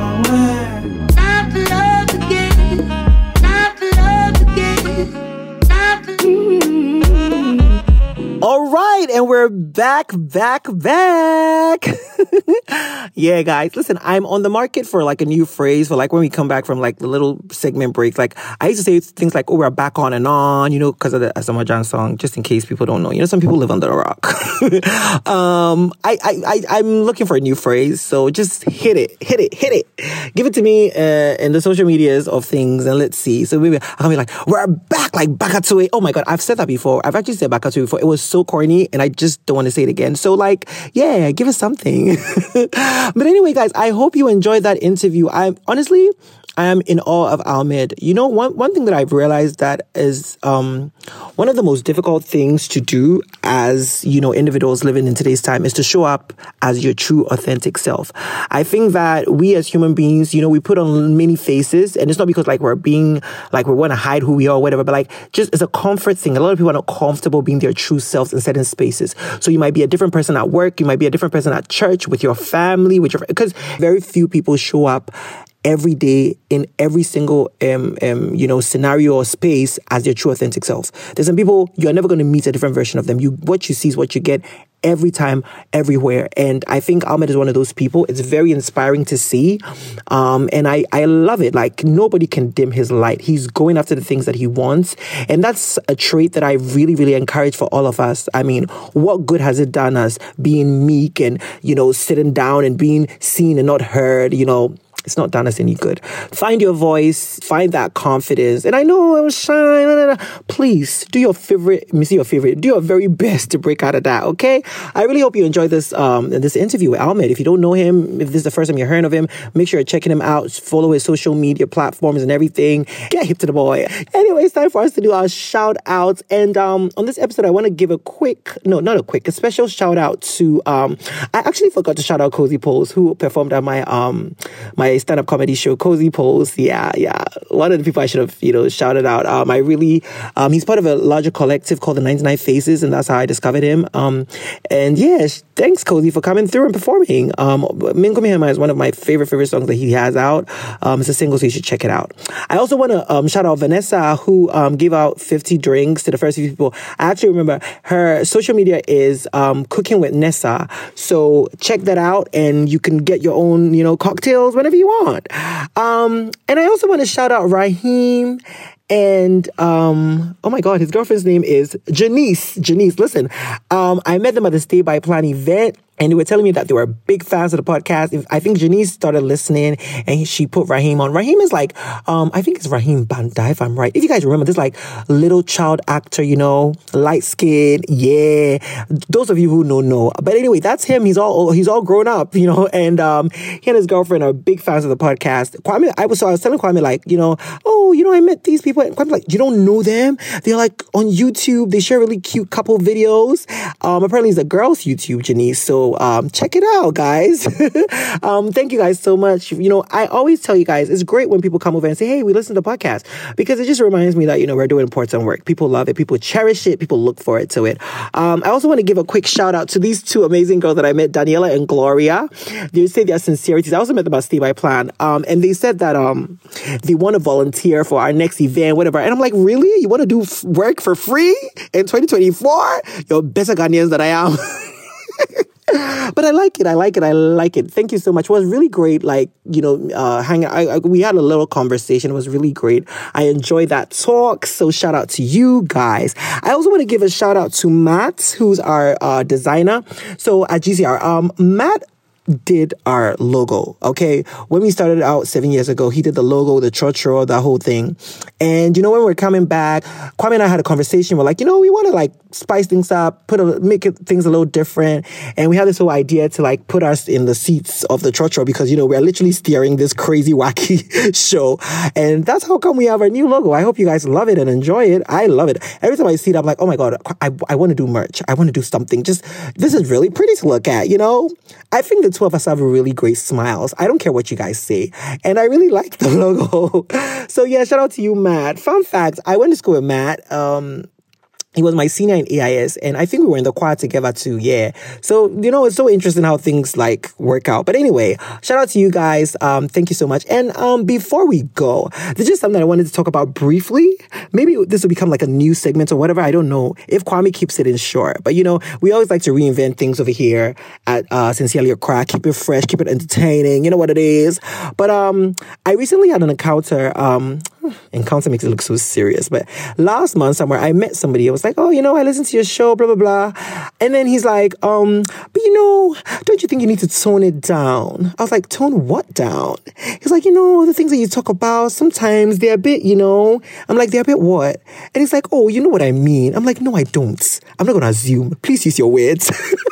love again. Time for love again. Time for mm-hmm. All right, and we're back, back, back. Yeah, guys, listen, I'm on the market for like a new phrase for like when we come back from like the little segment breaks. Like I used to say things like, oh, we're back on and on, you know, because of the Asamoah Gyan song, just in case people don't know. You know, some people live under a rock. um, I, I, I, I'm looking for a new phrase. So just hit it, hit it, hit it. Give it to me uh, in the social medias of things and let's see. So maybe I can be like, we're back, like Bakatue. Oh my God, I've said that before. I've actually said Bakatue before. It was so corny and I just don't want to say it again. So like, yeah, give us something. But anyway, guys, I hope you enjoyed that interview. I honestly, I am in awe of Ahmed. You know, one, one thing that I've realized that is um, one of the most difficult things to do as, you know, individuals living in today's time is to show up as your true, authentic self. I think that we as human beings, you know, we put on many faces, and it's not because like we're being, like we want to hide who we are or whatever, but like just it's a comfort thing. A lot of people are not comfortable being their true selves in certain spaces. So you might be a different person at work, you might be a different person at church, with your family, with your, because very few people show up every day in every single um, um you know scenario or space as their true authentic self. There's some people you're never going to meet a different version of them. You what you see is what you get every time, everywhere. And I think Ahmed is one of those people. It's very inspiring to see. Um, and I, I love it. Like nobody can dim his light. He's going after the things that he wants. And that's a trait that I really, really encourage for all of us. I mean, what good has it done us being meek and, you know, sitting down and being seen and not heard, you know? It's not done us any good. Find your voice, find that confidence. And I know I'm shy. Nah, nah, nah. Please do your favorite, let me see your favorite, do your very best to break out of that, okay? I really hope you enjoyed this um this interview with Ahmed. If you don't know him, if this is the first time you're hearing of him, make sure you're checking him out. Follow his social media platforms and everything. Get hip to the boy. Anyway, it's time for us to do our shout outs. And um on this episode, I want to give a quick, no, not a quick, a special shout out to, um I actually forgot to shout out Cozy Pose, who performed at my, um my stand-up comedy show, Cozy Pose. Yeah, yeah. One of the people I should have, you know, shouted out. Um, I really, um, he's part of a larger collective called the ninety-nine Faces, and that's how I discovered him. Um, and yeah, thanks, Cozy, for coming through and performing. Um, Minko Mihama is one of my favorite, favorite songs that he has out. Um, it's a single, so you should check it out. I also want to um, shout out Vanessa, who um, gave out fifty drinks to the first few people. I actually remember her social media is um, Cooking with Nessa. So check that out, and you can get your own, you know, cocktails whenever you want. Um, and I also want to shout out Raheem and, um, oh my God, his girlfriend's name is Janice. Janice, listen, um, I met them at the Stay by Plan event. And they were telling me that they were big fans of the podcast. If, I think Janice started listening and he, she put Raheem on. Raheem is like, um, I think it's Raheem Banda, if I'm right. If you guys remember, this like little child actor, you know, light skin. Yeah. Those of you who know, know. But anyway, that's him. He's all, he's all grown up, you know, and, um, he and his girlfriend are big fans of the podcast. Kwame, I was, so I was telling Kwame like, you know, oh, you know, I met these people. And Kwame's like, you don't know them? They're like on YouTube. They share really cute couple videos. Um, apparently it's a girl's YouTube, Janice. So, Um, check it out, guys. um, thank you guys so much. You know, I always tell you guys, it's great when people come over and say, hey, we listen to the podcast, because it just reminds me that, you know, we're doing important work. People love it. People cherish it. People look forward to it. Um, I also want to give a quick shout out to these two amazing girls that I met, Daniela and Gloria. They say their sincerities. I also met them at Stay by Plan. Um, and they said that, um, they want to volunteer for our next event, whatever. And I'm like, really? You want to do f- work for free in twenty twenty-four? You're better Ghanaians than I am. But I like it. I like it. I like it. Thank you so much. It was really great. Like, you know, uh, hanging. I, I, we had a little conversation. It was really great. I enjoyed that talk. So shout out to you guys. I also want to give a shout out to Matt, who's our uh, designer. So at G C R, um, Matt did our logo, okay? When we started out seven years ago, he did the logo, the churro, that whole thing. And, you know, when we we're coming back, Kwame and I had a conversation. We're like, you know, we want to, like, spice things up, put a, make it, things a little different. And we had this whole idea to, like, put us in the seats of the churro because, you know, we're literally steering this crazy, wacky show. And that's how come we have our new logo. I hope you guys love it and enjoy it. I love it. Every time I see it, I'm like, oh, my God, I, I want to do merch. I want to do something. Just, this is really pretty to look at, you know? I think the two of us have really great smiles. I don't care what you guys say. And I really like the logo. So yeah, shout out to you, Matt. Fun fact, I went to school with Matt. Um, He was my senior in A I S, and I think we were in the choir together too, yeah. So, you know, it's so interesting how things, like, work out. But anyway, shout out to you guys. Um, thank you so much. And um, before we go, there's just something I wanted to talk about briefly. Maybe this will become, like, a new segment or whatever. I don't know if Kwame keeps it in short. But, you know, we always like to reinvent things over here at uh, Sincerely Accra. Keep it fresh, keep it entertaining. You know what it is. But um, I recently had an encounter. Um, encounter makes it look so serious. But last month somewhere, I met somebody. I was like, oh, you know, I listened to your show, blah, blah, blah. And then he's like, um, but you know, don't you think you need to tone it down? I was like, tone what down? He's like, you know, the things that you talk about, sometimes they're a bit, you know. I'm like, they're a bit what? And he's like, oh, you know what I mean? I'm like, no, I don't. I'm not going to assume. Please use your words.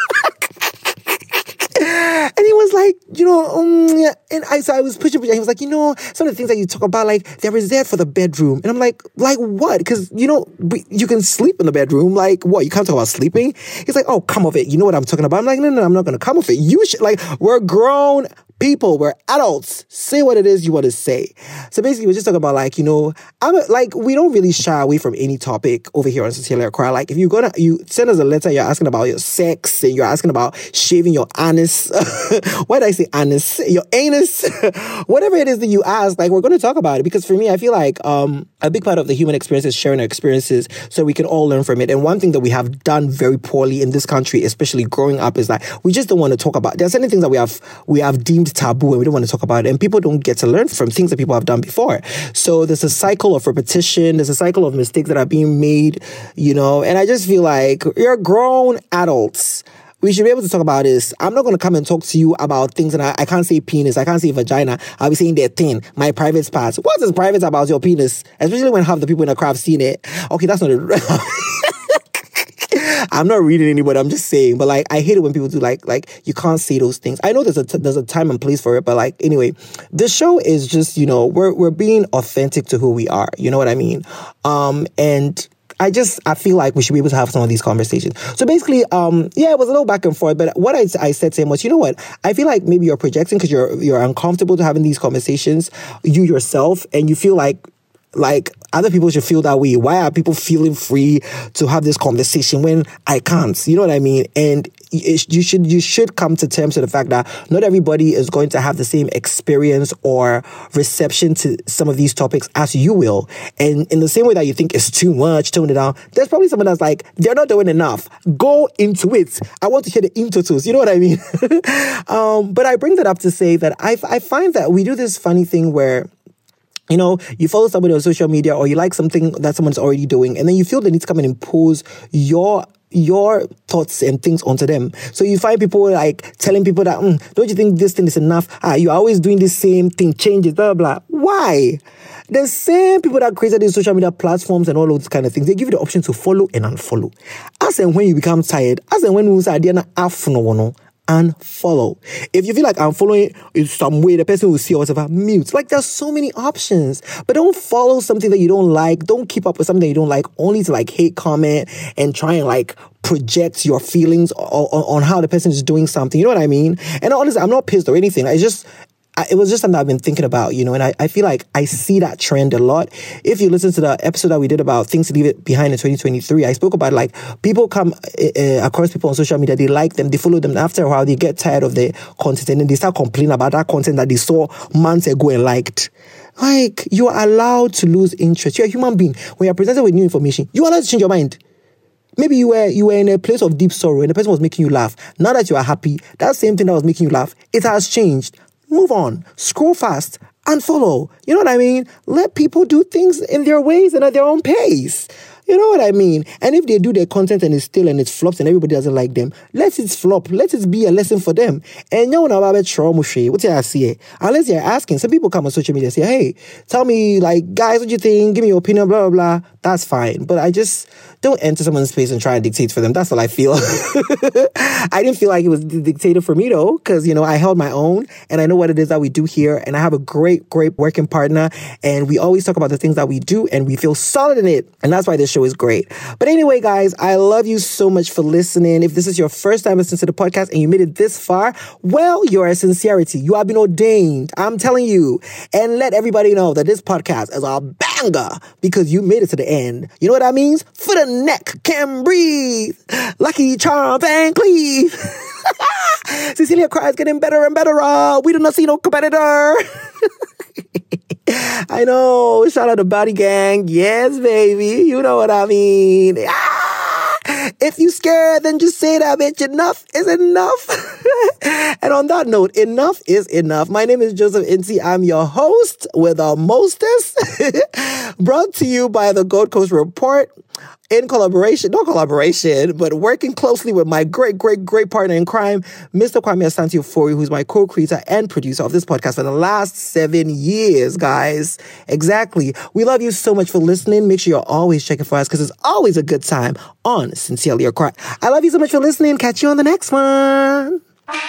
And he was like, you know, um, and I, so I was pushing, pushing. He was like, you know, some of the things that you talk about, like, they're reserved for the bedroom. And I'm like, like what? Because, you know, we, you can sleep in the bedroom. Like, what? You can't talk about sleeping? He's like, oh, come off it. You know what I'm talking about? I'm like, no, no, I'm not going to come off it. You should, like, we're grown people. We're adults. Say what it is you want to say. So basically, we're just talking about, like, you know, I'm a, like, we don't really shy away from any topic over here on Sincerely Accra. Like, if you're going to, you send us a letter, you're asking about your sex, and you're asking about shaving your anus. Why did I say anus? Your anus? Whatever it is that you ask, like, we're going to talk about it. Because for me, I feel like um, a big part of the human experience is sharing our experiences so we can all learn from it. And one thing that we have done very poorly in this country, especially growing up, is that we just don't want to talk about. There are certain things that we have we have deemed taboo and we don't want to talk about it. And people don't get to learn from things that people have done before. So there's a cycle of repetition. There's a cycle of mistakes that are being made, you know. And I just feel like you're grown adults. We should be able to talk about this. I'm not going to come and talk to you about things that I, I can't say penis. I can't say vagina. I'll be saying they're thin. My private parts. What is private about your penis? Especially when half the people in the crowd have seen it. Okay, that's not a... I'm not reading anybody. I'm just saying. But, like, I hate it when people do, like, like you can't say those things. I know there's a, t- there's a time and place for it. But, like, anyway, this show is just, you know, we're, we're being authentic to who we are. You know what I mean? Um, and... I just, I feel like we should be able to have some of these conversations. So basically, um, yeah, it was a little back and forth, but what I, I said to him was, you know what? I feel like maybe you're projecting because you're, you're uncomfortable to having these conversations, you yourself, and you feel like, like other people should feel that way. Why are people feeling free to have this conversation when I can't? You know what I mean? And it, you should you should come to terms with the fact that not everybody is going to have the same experience or reception to some of these topics as you will. And in the same way that you think it's too much, tone it down, there's probably someone that's like, they're not doing enough. Go into it. I want to hear the intotos. You know what I mean? um, but I bring that up to say that I I find that we do this funny thing where, you know, you follow somebody on social media or you like something that someone's already doing, and then you feel the need to come and impose your your thoughts and things onto them. So you find people like telling people that, mm, don't you think this thing is enough? Ah, you're always doing the same thing, changes, blah, blah, blah. Why? The same people that created these social media platforms and all those kind of things, they give you the option to follow and unfollow. As and when you become tired, as and when you say, unfollow. If you feel like unfollowing in some way, the person will see or whatever, mute. Like, there's so many options. But don't follow something that you don't like. Don't keep up with something that you don't like only to, like, hate comment and try and, like, project your feelings on, on how the person is doing something. You know what I mean? And honestly, I'm not pissed or anything. I just... it was just something I've been thinking about, you know, and I, I feel like I see that trend a lot. If you listen to the episode that we did about things to leave it behind in twenty twenty-three, I spoke about, like, people come uh, across people on social media, they like them, they follow them, after a while they get tired of the content and then they start complaining about that content that they saw months ago and liked. Like, you are allowed to lose interest. You're a human being. When you're presented with new information, you're allowed to change your mind. Maybe you were you were in a place of deep sorrow and the person was making you laugh. Now that you are happy, that same thing that was making you laugh, it has changed. Move on, scroll fast, unfollow. You know what I mean? Let people do things in their ways and at their own pace. You know what I mean? And if they do their content and it's still and it flops and everybody doesn't like them, let it flop. Let it be a lesson for them. And you know about trauma, what I see? Unless you're asking, some people come on social media and say, hey, tell me, like, guys, what you think? Give me your opinion, blah, blah, blah. That's fine. But I just don't enter someone's space and try and dictate for them. That's all I feel. I didn't feel like it was dictated for me, though, because, you know, I held my own and I know what it is that we do here. And I have a great, great working partner. And we always talk about the things that we do and we feel solid in it. And that's why this show is great. But anyway, guys, I love you so much for listening. If this is your first time listening to the podcast and you made it this far, well, you're a sincerity. You have been ordained. I'm telling you. And let everybody know that this podcast is a banger because you made it to the end. You know what that means? For the neck, can breathe. Lucky Charm Van Cleave. Cecilia Cry is getting better and better. Uh, we do not see no competitor. I know. Shout out to Body Gang. Yes, baby. You know what I mean. Ah! If you scared, then just say that, bitch. Enough is enough. And on that note, enough is enough. My name is Joseph Inti. I'm your host with the mostest. Brought to you by the Gold Coast Report. In collaboration, not collaboration, but working closely with my great, great, great partner in crime, Mister Kwame Asante Ofori, who's my co-creator and producer of this podcast for the last seven years, guys. Exactly. We love you so much for listening. Make sure you're always checking for us because it's always a good time on Sincerely Your Cry. I love you so much for listening. Catch you on the next one.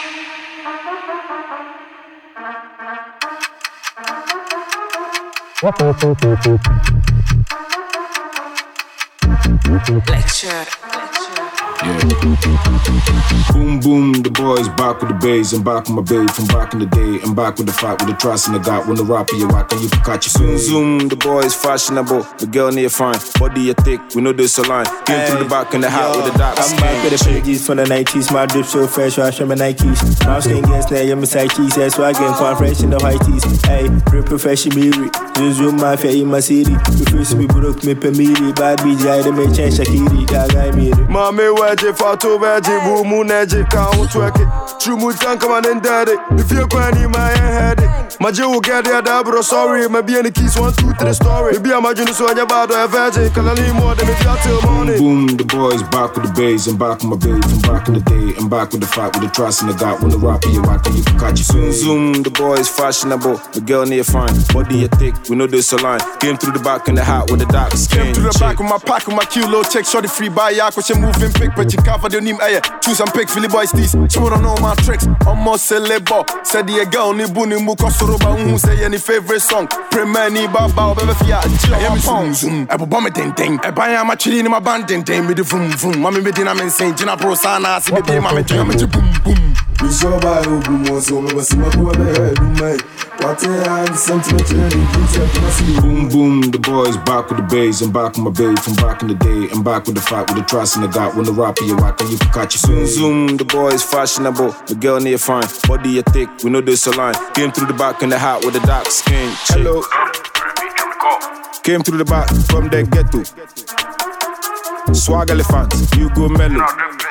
Lecture. Yeah. Boom, boom, the boys back with the bass. I'm back with my babe from back in the day. I'm back with the fight with the trust in the gut. When the rapper you whack and you can catch you. Zoom, zoom, the boys fashionable. The girl near fine. Body you thick, we know this a line. Came through the back in the hat with the dark I'm back with the pages from the nineties. My drip so fresh, I show my Nikes. Mouse can get snare, you're my side cheese. That's why I get quite fresh in the whiteys. Hey, real professional mirror. Zoom, zoom, my fair in my city. The first me broke me per mili. Bad B J, they may change Shakiri. That guy made it. Mommy, wedge, photo, wedge, boom, moon, edge, can't work it. True mood, can't come on and daddy. If you're going in my head, my Joe will get the other, bro. Sorry, maybe any keys, one, two, three, story. Maybe I'm imagine so about a virgin. Can I need more than if you till morning? Boom, the boys back with the bass. I'm back with my babe from back in the day. I'm back with the fight with the trust in the gut. When the rapper you whack and you can catch you. Zoom, zoom, the boys fashionable. The girl near fine. Body you thick, we know this a line. Came through the back in the hat with the dark skin. Came through the back with my pack with my kilo check. Shorty free by yak, which you moving pick, but you cover the name. Aye, choose and pick Philly boys these. So don't know my tricks. Almost celebo. Said the girl ni buni mukosoroba. Who say any favorite song? Premani baba baba fiat. I am zoom zoom. I bomb it ding ding. I buy my chili in my band ding ding. Me the vroom vroom. Mommy me dinner men saying Gina Pro Sana. See the baby mommy jam me boom boom. We saw by who was so never see my boy head mate. What a something boom boom, the boys back with the bass. I'm back with my babe from back in the day. I'm back with the fight with the trust in the gut. When the rapper you whack and you can catch you. Zoom zoom, the boys fashionable. The girl near fine. Body you thick, we know this a line. Came through the back in the hat with the dark skin. Hello. Came through the back from the ghetto. Swag elephant, you go mellow.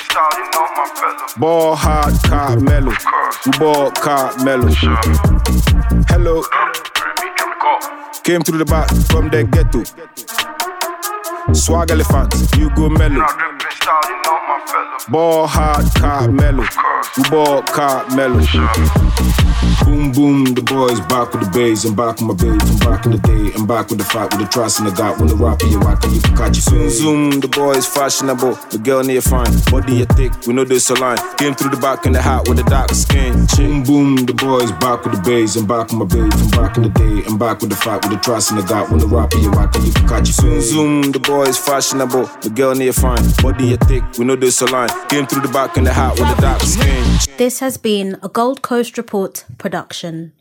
Ball hard, car mellow. We ball car mellow. Hello. Came through the back from the ghetto. Swag elephant, you go mellow. Ball hard, car mellow. We ball car mellow. Boom boom, the boys back with the bass. I'm back with my babe from back in the day. I'm back with the fight with the trust in the gut. When the rapper you whack and you can catch you. Zoom zoom, the boys fashionable. The girl near fine. Body you thick, we know this a line. Came through the back in the hat with the dark skin. Boom boom, the boys back with the bass. I'm back with my babe from back in the day. I'm back with the fight with the trust in the gut. When the rapper you whack and you can catch you. Zoom zoom, the boys fashionable. The girl near fine. Body you thick, we know this a line. Came through the back in the hat with the dark skin. This has been a Gold Coast Report production.